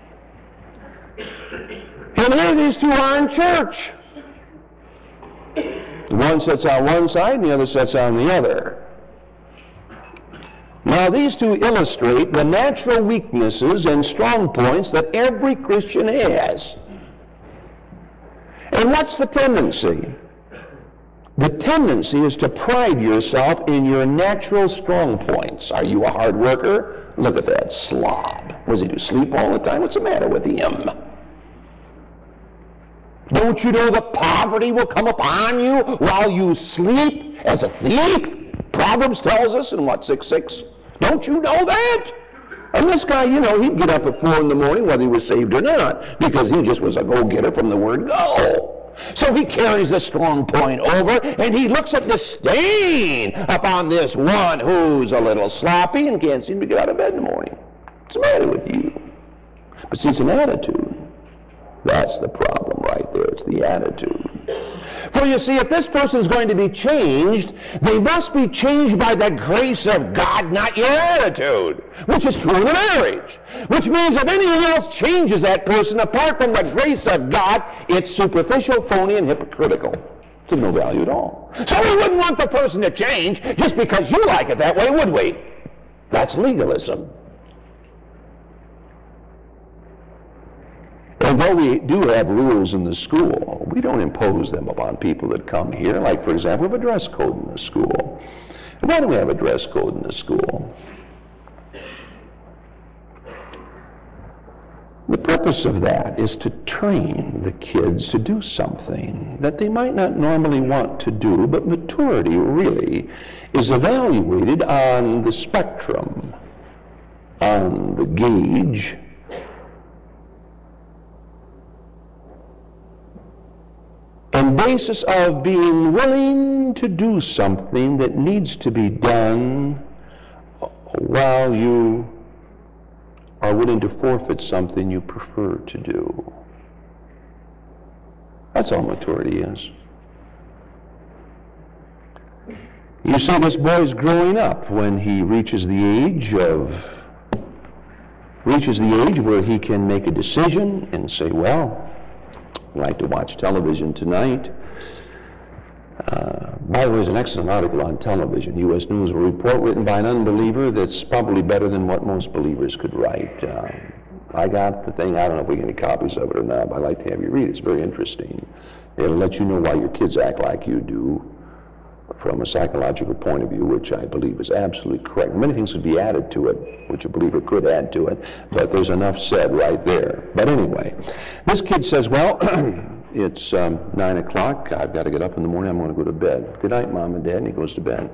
And here these two are in church. One sits on one side and the other sits on the other. Now these two illustrate the natural weaknesses and strong points that every Christian has. And what's the tendency? The tendency is to pride yourself in your natural strong points. Are you a hard worker? Look at that slob. What does he do, sleep all the time? What's the matter with him? Don't you know that poverty will come upon you while you sleep as a thief? Proverbs tells us in what, six six? Don't you know that? And this guy, you know, he'd get up at four in the morning whether he was saved or not, because he just was a go-getter from the word go. So he carries a strong point over, and he looks at disdain upon this one who's a little sloppy and can't seem to get out of bed in the morning. What's the matter with you? But see, it's an attitude. That's the problem right there. It's the attitude. For you see, if this person's going to be changed, they must be changed by the grace of God, not your attitude, which is true in a marriage. Which means if anything else changes that person apart from the grace of God, it's superficial, phony, and hypocritical. It's of no value at all. So we wouldn't want the person to change just because you like it that way, would we? That's legalism. Although we do have rules in the school, we don't impose them upon people that come here. Like, for example, we have a dress code in the school. Why do we have a dress code in the school? The purpose of that is to train the kids to do something that they might not normally want to do, but maturity really is evaluated on the spectrum, on the gauge, and basis of being willing to do something that needs to be done while you are willing to forfeit something you prefer to do. That's all maturity is. You see, this boy's growing up when he reaches the age of reaches the age where he can make a decision and say, well, I'd like to watch television tonight. Uh, by the way, there's an excellent article on television. U S News, a report written by an unbeliever that's probably better than what most believers could write. Uh, I got the thing. I don't know if we get any copies of it or not, but I'd like to have you read it. It's very interesting. It'll let you know why your kids act like you do from a psychological point of view, which I believe is absolutely correct. Many things could be added to it, which a believer could add to it, but there's enough said right there. But anyway, this kid says, well, it's um, nine o'clock. I've got to get up in the morning. I'm going to go to bed. Good night, Mom and Dad. And he goes to bed.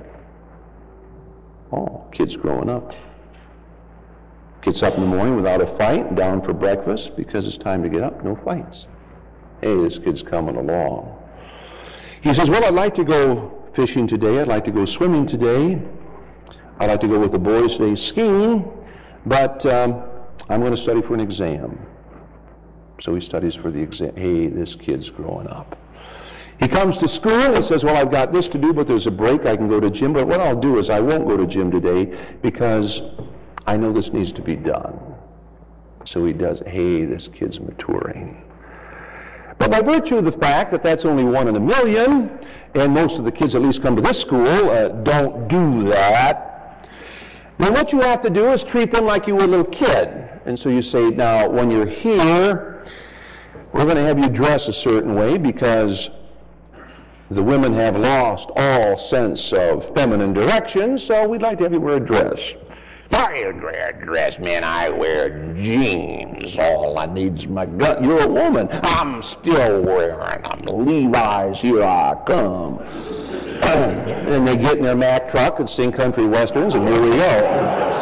Oh, kid's growing up. Gets up in the morning without a fight, down for breakfast because it's time to get up. No fights. Hey, this kid's coming along. He says, well, I'd like to go fishing today. I'd like to go swimming today. I'd like to go with the boys today skiing, but um, I'm going to study for an exam. So he studies for the exam. Hey, this kid's growing up. He comes to school and says, well, I've got this to do, but there's a break. I can go to gym, but what I'll do is I won't go to gym today because I know this needs to be done. So he does. Hey, this kid's maturing. But by virtue of the fact that that's only one in a million, and most of the kids at least come to this school uh, don't do that, then what you have to do is treat them like you were a little kid. And so you say, now, when you're here, we're going to have you dress a certain way because the women have lost all sense of feminine direction, so we'd like to have you wear a dress. I wear a dress, man. I wear jeans. All I need's my gun. You're a woman. I'm still wearing them. The Levi's, here I come. And they get in their Mack truck and sing country westerns, and here we go.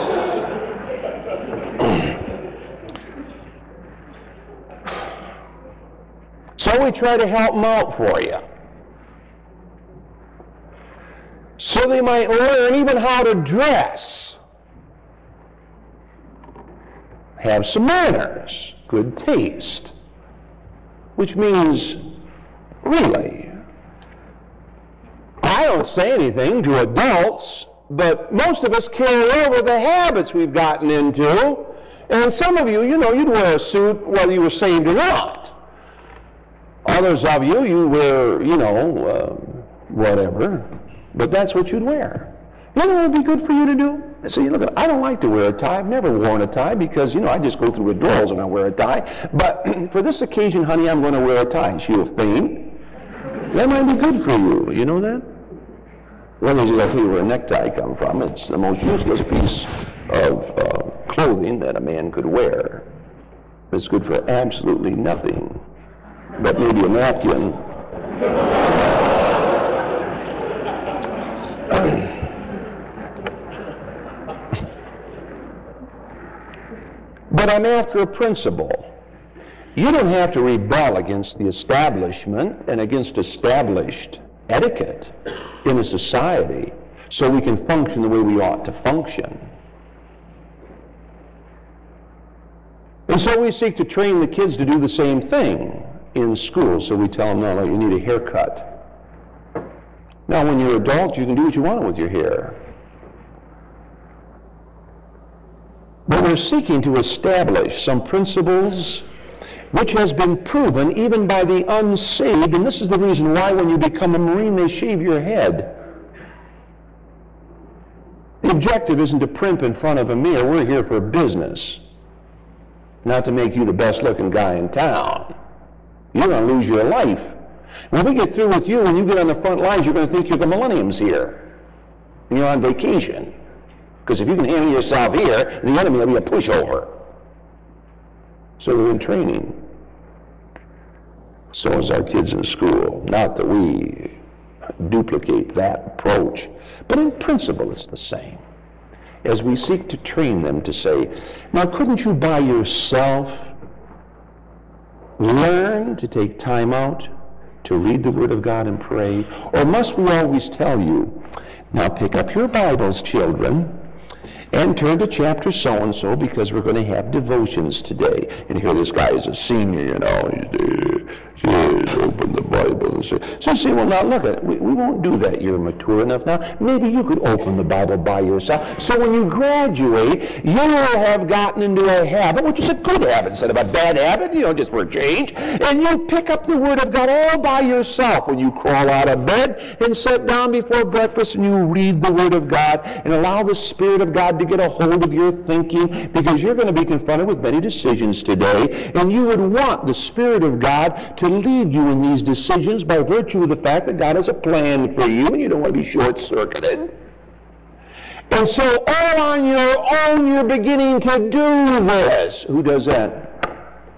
So we try to help them out for you. So they might learn even how to dress. Have some manners, good taste, which means, really, I don't say anything to adults, but most of us carry over the habits we've gotten into, and some of you, you know, you'd wear a suit whether you were saved or not. Others of you, you wear, you know, uh, whatever, but that's what you'd wear. You know what would be good for you to do? So you look at, I don't like to wear a tie. I've never worn a tie because, you know, I just go through withdrawals and I wear a tie. But for this occasion, honey, I'm going to wear a tie. She'll faint. That might be good for you. You know that? Where does where a necktie come from? It's the most useless piece of uh, clothing that a man could wear. It's good for absolutely nothing, but maybe a napkin. But I'm after a principle. You don't have to rebel against the establishment and against established etiquette in a society so we can function the way we ought to function. And so we seek to train the kids to do the same thing in school. So we tell them, no, you need a haircut. Now, when you're an adult, you can do what you want with your hair. But we're seeking to establish some principles which has been proven even by the unsaved, and this is the reason why when you become a Marine they shave your head. The objective isn't to primp in front of a mirror. We're here for business, not to make you the best looking guy in town. You're going to lose your life. When we get through with you and you get on the front lines, you're going to think you're the millennium's here and you're on vacation. Because if you can handle yourself here, the enemy will be a pushover. So they're in training. So is our kids in school. Not that we duplicate that approach, but in principle it's the same. As we seek to train them to say, now couldn't you by yourself learn to take time out to read the Word of God and pray? Or must we always tell you, now pick up your Bibles, children, and turn to chapter so-and-so because we're going to have devotions today. And here this guy is a senior, you know. He's, he's open the Bible and decision. So you say, well, now look at it. We, we won't do that. You're mature enough now. Maybe you could open the Bible by yourself. So when you graduate, you will have gotten into a habit, which is a good habit instead of a bad habit, you know, just for a change. And you pick up the Word of God all by yourself when you crawl out of bed and sit down before breakfast and you read the Word of God and allow the Spirit of God to get a hold of your thinking, because you're going to be confronted with many decisions today, and you would want the Spirit of God to lead you in these decisions by virtue of the fact that God has a plan for you and you don't want to be short-circuited. And so all on your own you're beginning to do this. Who does that?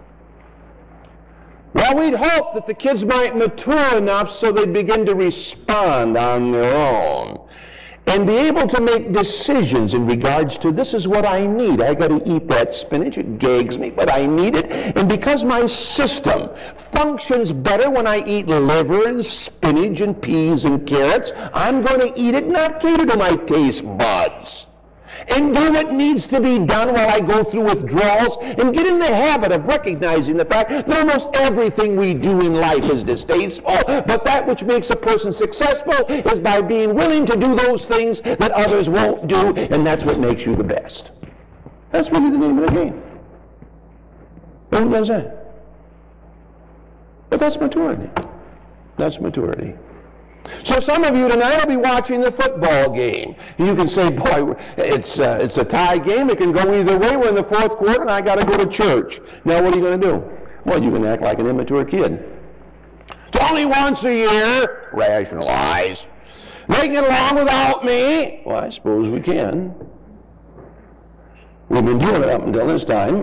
Well, we'd hope that the kids might mature enough so they'd begin to respond on their own and be able to make decisions in regards to, this is what I need. I got to eat that spinach. It gags me, but I need it. And because my system functions better when I eat liver and spinach and peas and carrots, I'm going to eat it, not cater to my taste buds. And do what needs to be done while I go through withdrawals and get in the habit of recognizing the fact that almost everything we do in life is distasteful, but that which makes a person successful is by being willing to do those things that others won't do, and that's what makes you the best. That's really the name of the game. But who does that? But that's maturity. That's maturity. So some of you tonight will be watching the football game. You can say, boy, it's, uh, it's a tie game. It can go either way. We're in the fourth quarter, and I got to go to church. Now, what are you going to do? Well, you can act like an immature kid. It's only once a year. Rationalize. They can get along without me. Well, I suppose we can. We've been doing it up until this time.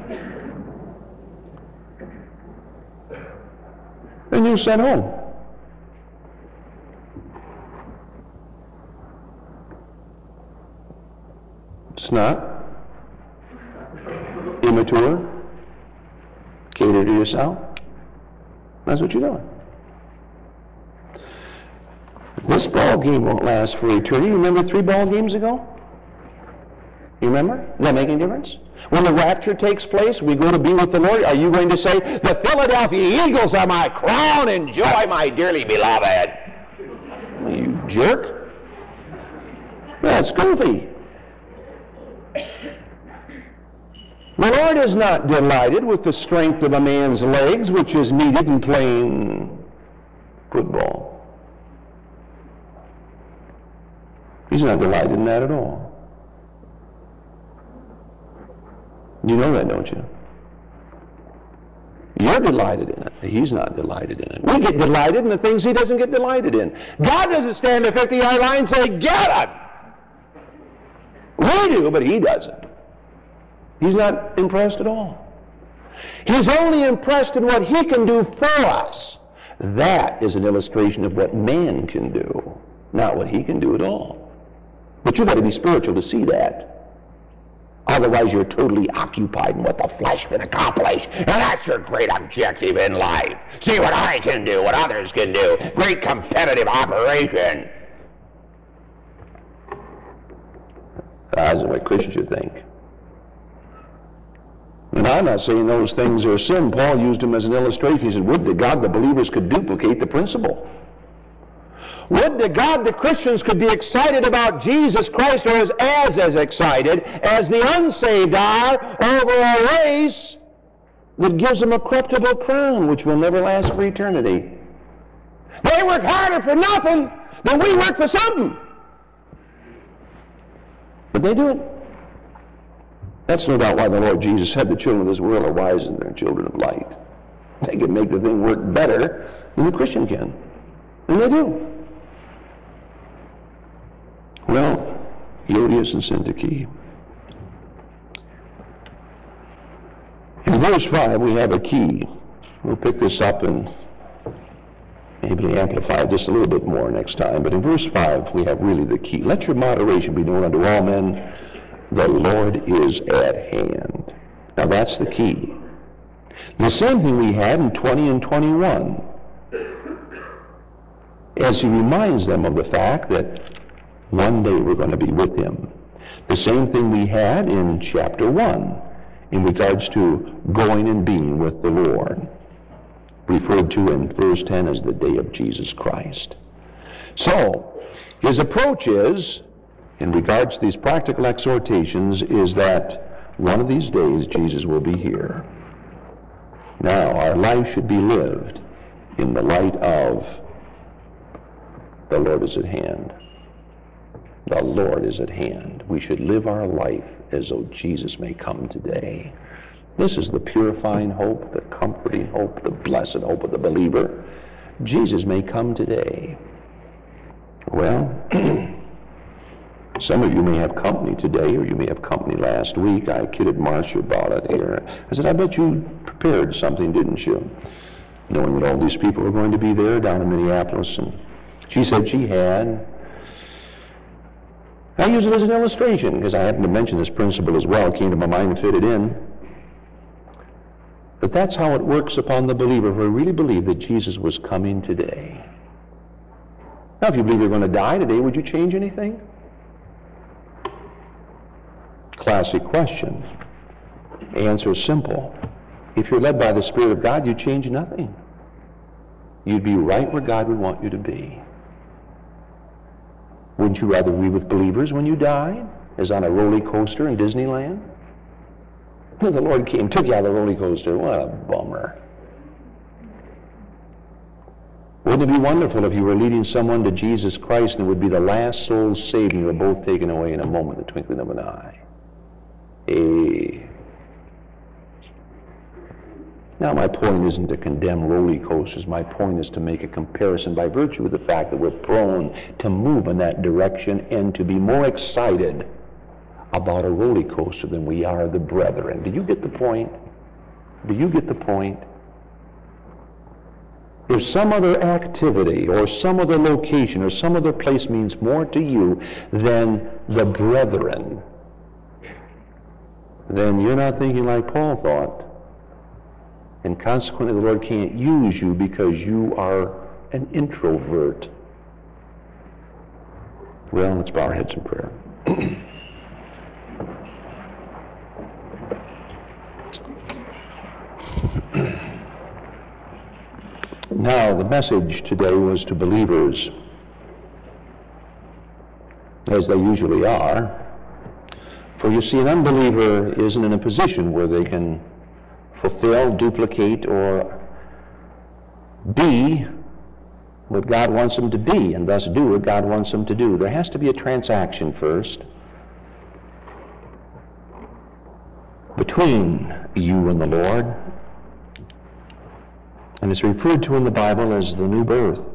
And you sent home. Snot, immature, cater to yourself. That's what you're doing. This ball game won't last for eternity. You remember three ball games ago? You remember? Does that make any difference? When the rapture takes place, we go to be with the Lord, are you going to say, the Philadelphia Eagles are my crown, enjoy my dearly beloved? You jerk. That's goofy. The Lord is not delighted with the strength of a man's legs, which is needed in playing football. He's not delighted in that at all. You know that, don't you? You're delighted in it. He's not delighted in it. We get delighted in the things he doesn't get delighted in. God doesn't stand at the fifty-yard line and say, get it! We do, but he doesn't. He's not impressed at all. He's only impressed in what he can do for us. That is an illustration of what man can do, not what he can do at all. But you've got to be spiritual to see that. Otherwise, you're totally occupied in what the flesh can accomplish. And that's your great objective in life. See what I can do, what others can do. Great competitive operation. That's what Christians should think. And I'm not saying those things are sin. Paul used them as an illustration. He said, would to God the believers could duplicate the principle. Would to God the Christians could be excited about Jesus Christ, or as, as as excited as the unsaved are over a race that gives them a corruptible crown which will never last for eternity. They work harder for nothing than we work for something. But they do it. That's no doubt why the Lord Jesus said the children of this world are wiser than the children of light. They can make the thing work better than the Christian can. And they do. Well, Euodias and Syntyche. In verse five, we have a key. We'll pick this up and maybe amplify just a little bit more next time. But in verse five, we have really the key. Let your moderation be known unto all men. The Lord is at hand. Now that's the key. The same thing we had in twenty and twenty-one. As he reminds them of the fact that one day we're going to be with him. The same thing we had in chapter one in regards to going and being with the Lord. referred to in verse ten as the day of Jesus Christ. So, his approach is, in regards to these practical exhortations, is that one of these days Jesus will be here. Now, our life should be lived in the light of the Lord is at hand. The Lord is at hand. We should live our life as though Jesus may come today. This is the purifying hope, the comforting hope, the blessed hope of the believer. Jesus may come today. Well, some of you may have company today, or you may have company last week. I kidded Marcia about it here. I said, I bet you prepared something, didn't you? Knowing that all these people were going to be there down in Minneapolis. And she said she had. I use it as an illustration because I happened to mention this principle as well. It came to my mind and fit it in. But that's how it works upon the believer who really believe that Jesus was coming today. Now, if you believe you're going to die today, would you change anything? Classic question. Answer is simple. If you're led by the Spirit of God, you'd change nothing. You'd be right where God would want you to be. Wouldn't you rather be with believers when you died, as on a roller coaster in Disneyland? The Lord came, took you out of the roller coaster. What a bummer. Wouldn't it be wonderful if you were leading someone to Jesus Christ and it would be the last soul saved and you were both taken away in a moment, the twinkling of an eye? Eh. Now, my point isn't to condemn roller coasters. My point is to make a comparison by virtue of the fact that we're prone to move in that direction and to be more excited about a roller coaster than we are the brethren. Do you get the point? Do you get the point? If some other activity or some other location or some other place means more to you than the brethren, then you're not thinking like Paul thought. And consequently, the Lord can't use you because you are an introvert. Well, let's bow our heads in prayer. Now, the message today was to believers, as they usually are. For you see, an unbeliever isn't in a position where they can fulfill, duplicate, or be what God wants them to be, and thus do what God wants them to do. There has to be a transaction first between you and the Lord. And it's referred to in the Bible as the new birth.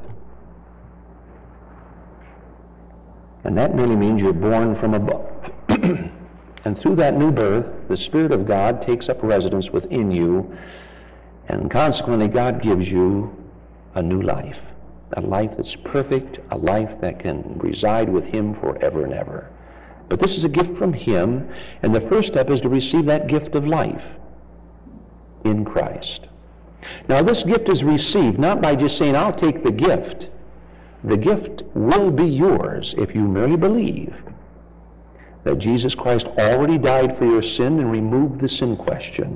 And that merely means you're born from above. And through that new birth, the Spirit of God takes up residence within you, and consequently God gives you a new life. A life that's perfect, a life that can reside with Him forever and ever. But this is a gift from Him, and the first step is to receive that gift of life in Christ. Now, this gift is received not by just saying, I'll take the gift. The gift will be yours if you merely believe that Jesus Christ already died for your sin and removed the sin question.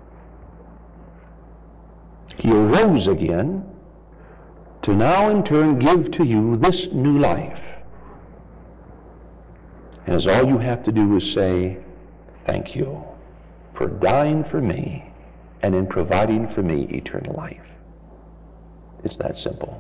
He arose again to now in turn give to you this new life. And as all you have to do is say, thank you for dying for me and in providing for me eternal life. It's that simple.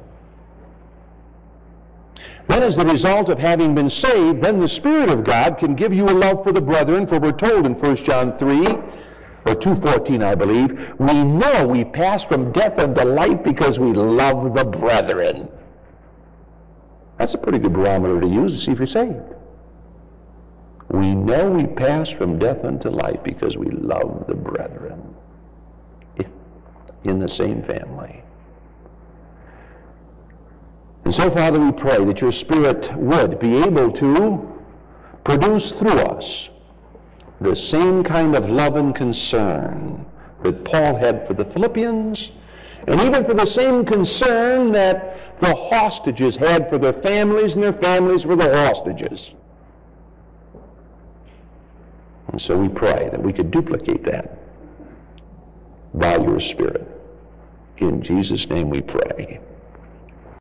Then as the result of having been saved, then the Spirit of God can give you a love for the brethren, for we're told in First John three, or two fourteen, I believe, we know we pass from death unto life because we love the brethren. That's a pretty good barometer to use to see if you're saved. We know we pass from death unto life because we love the brethren in the same family. And so, Father, we pray that your Spirit would be able to produce through us the same kind of love and concern that Paul had for the Philippians, and even for the same concern that the hostages had for their families and their families for the hostages. And so we pray that we could duplicate that by your Spirit. In Jesus' name we pray.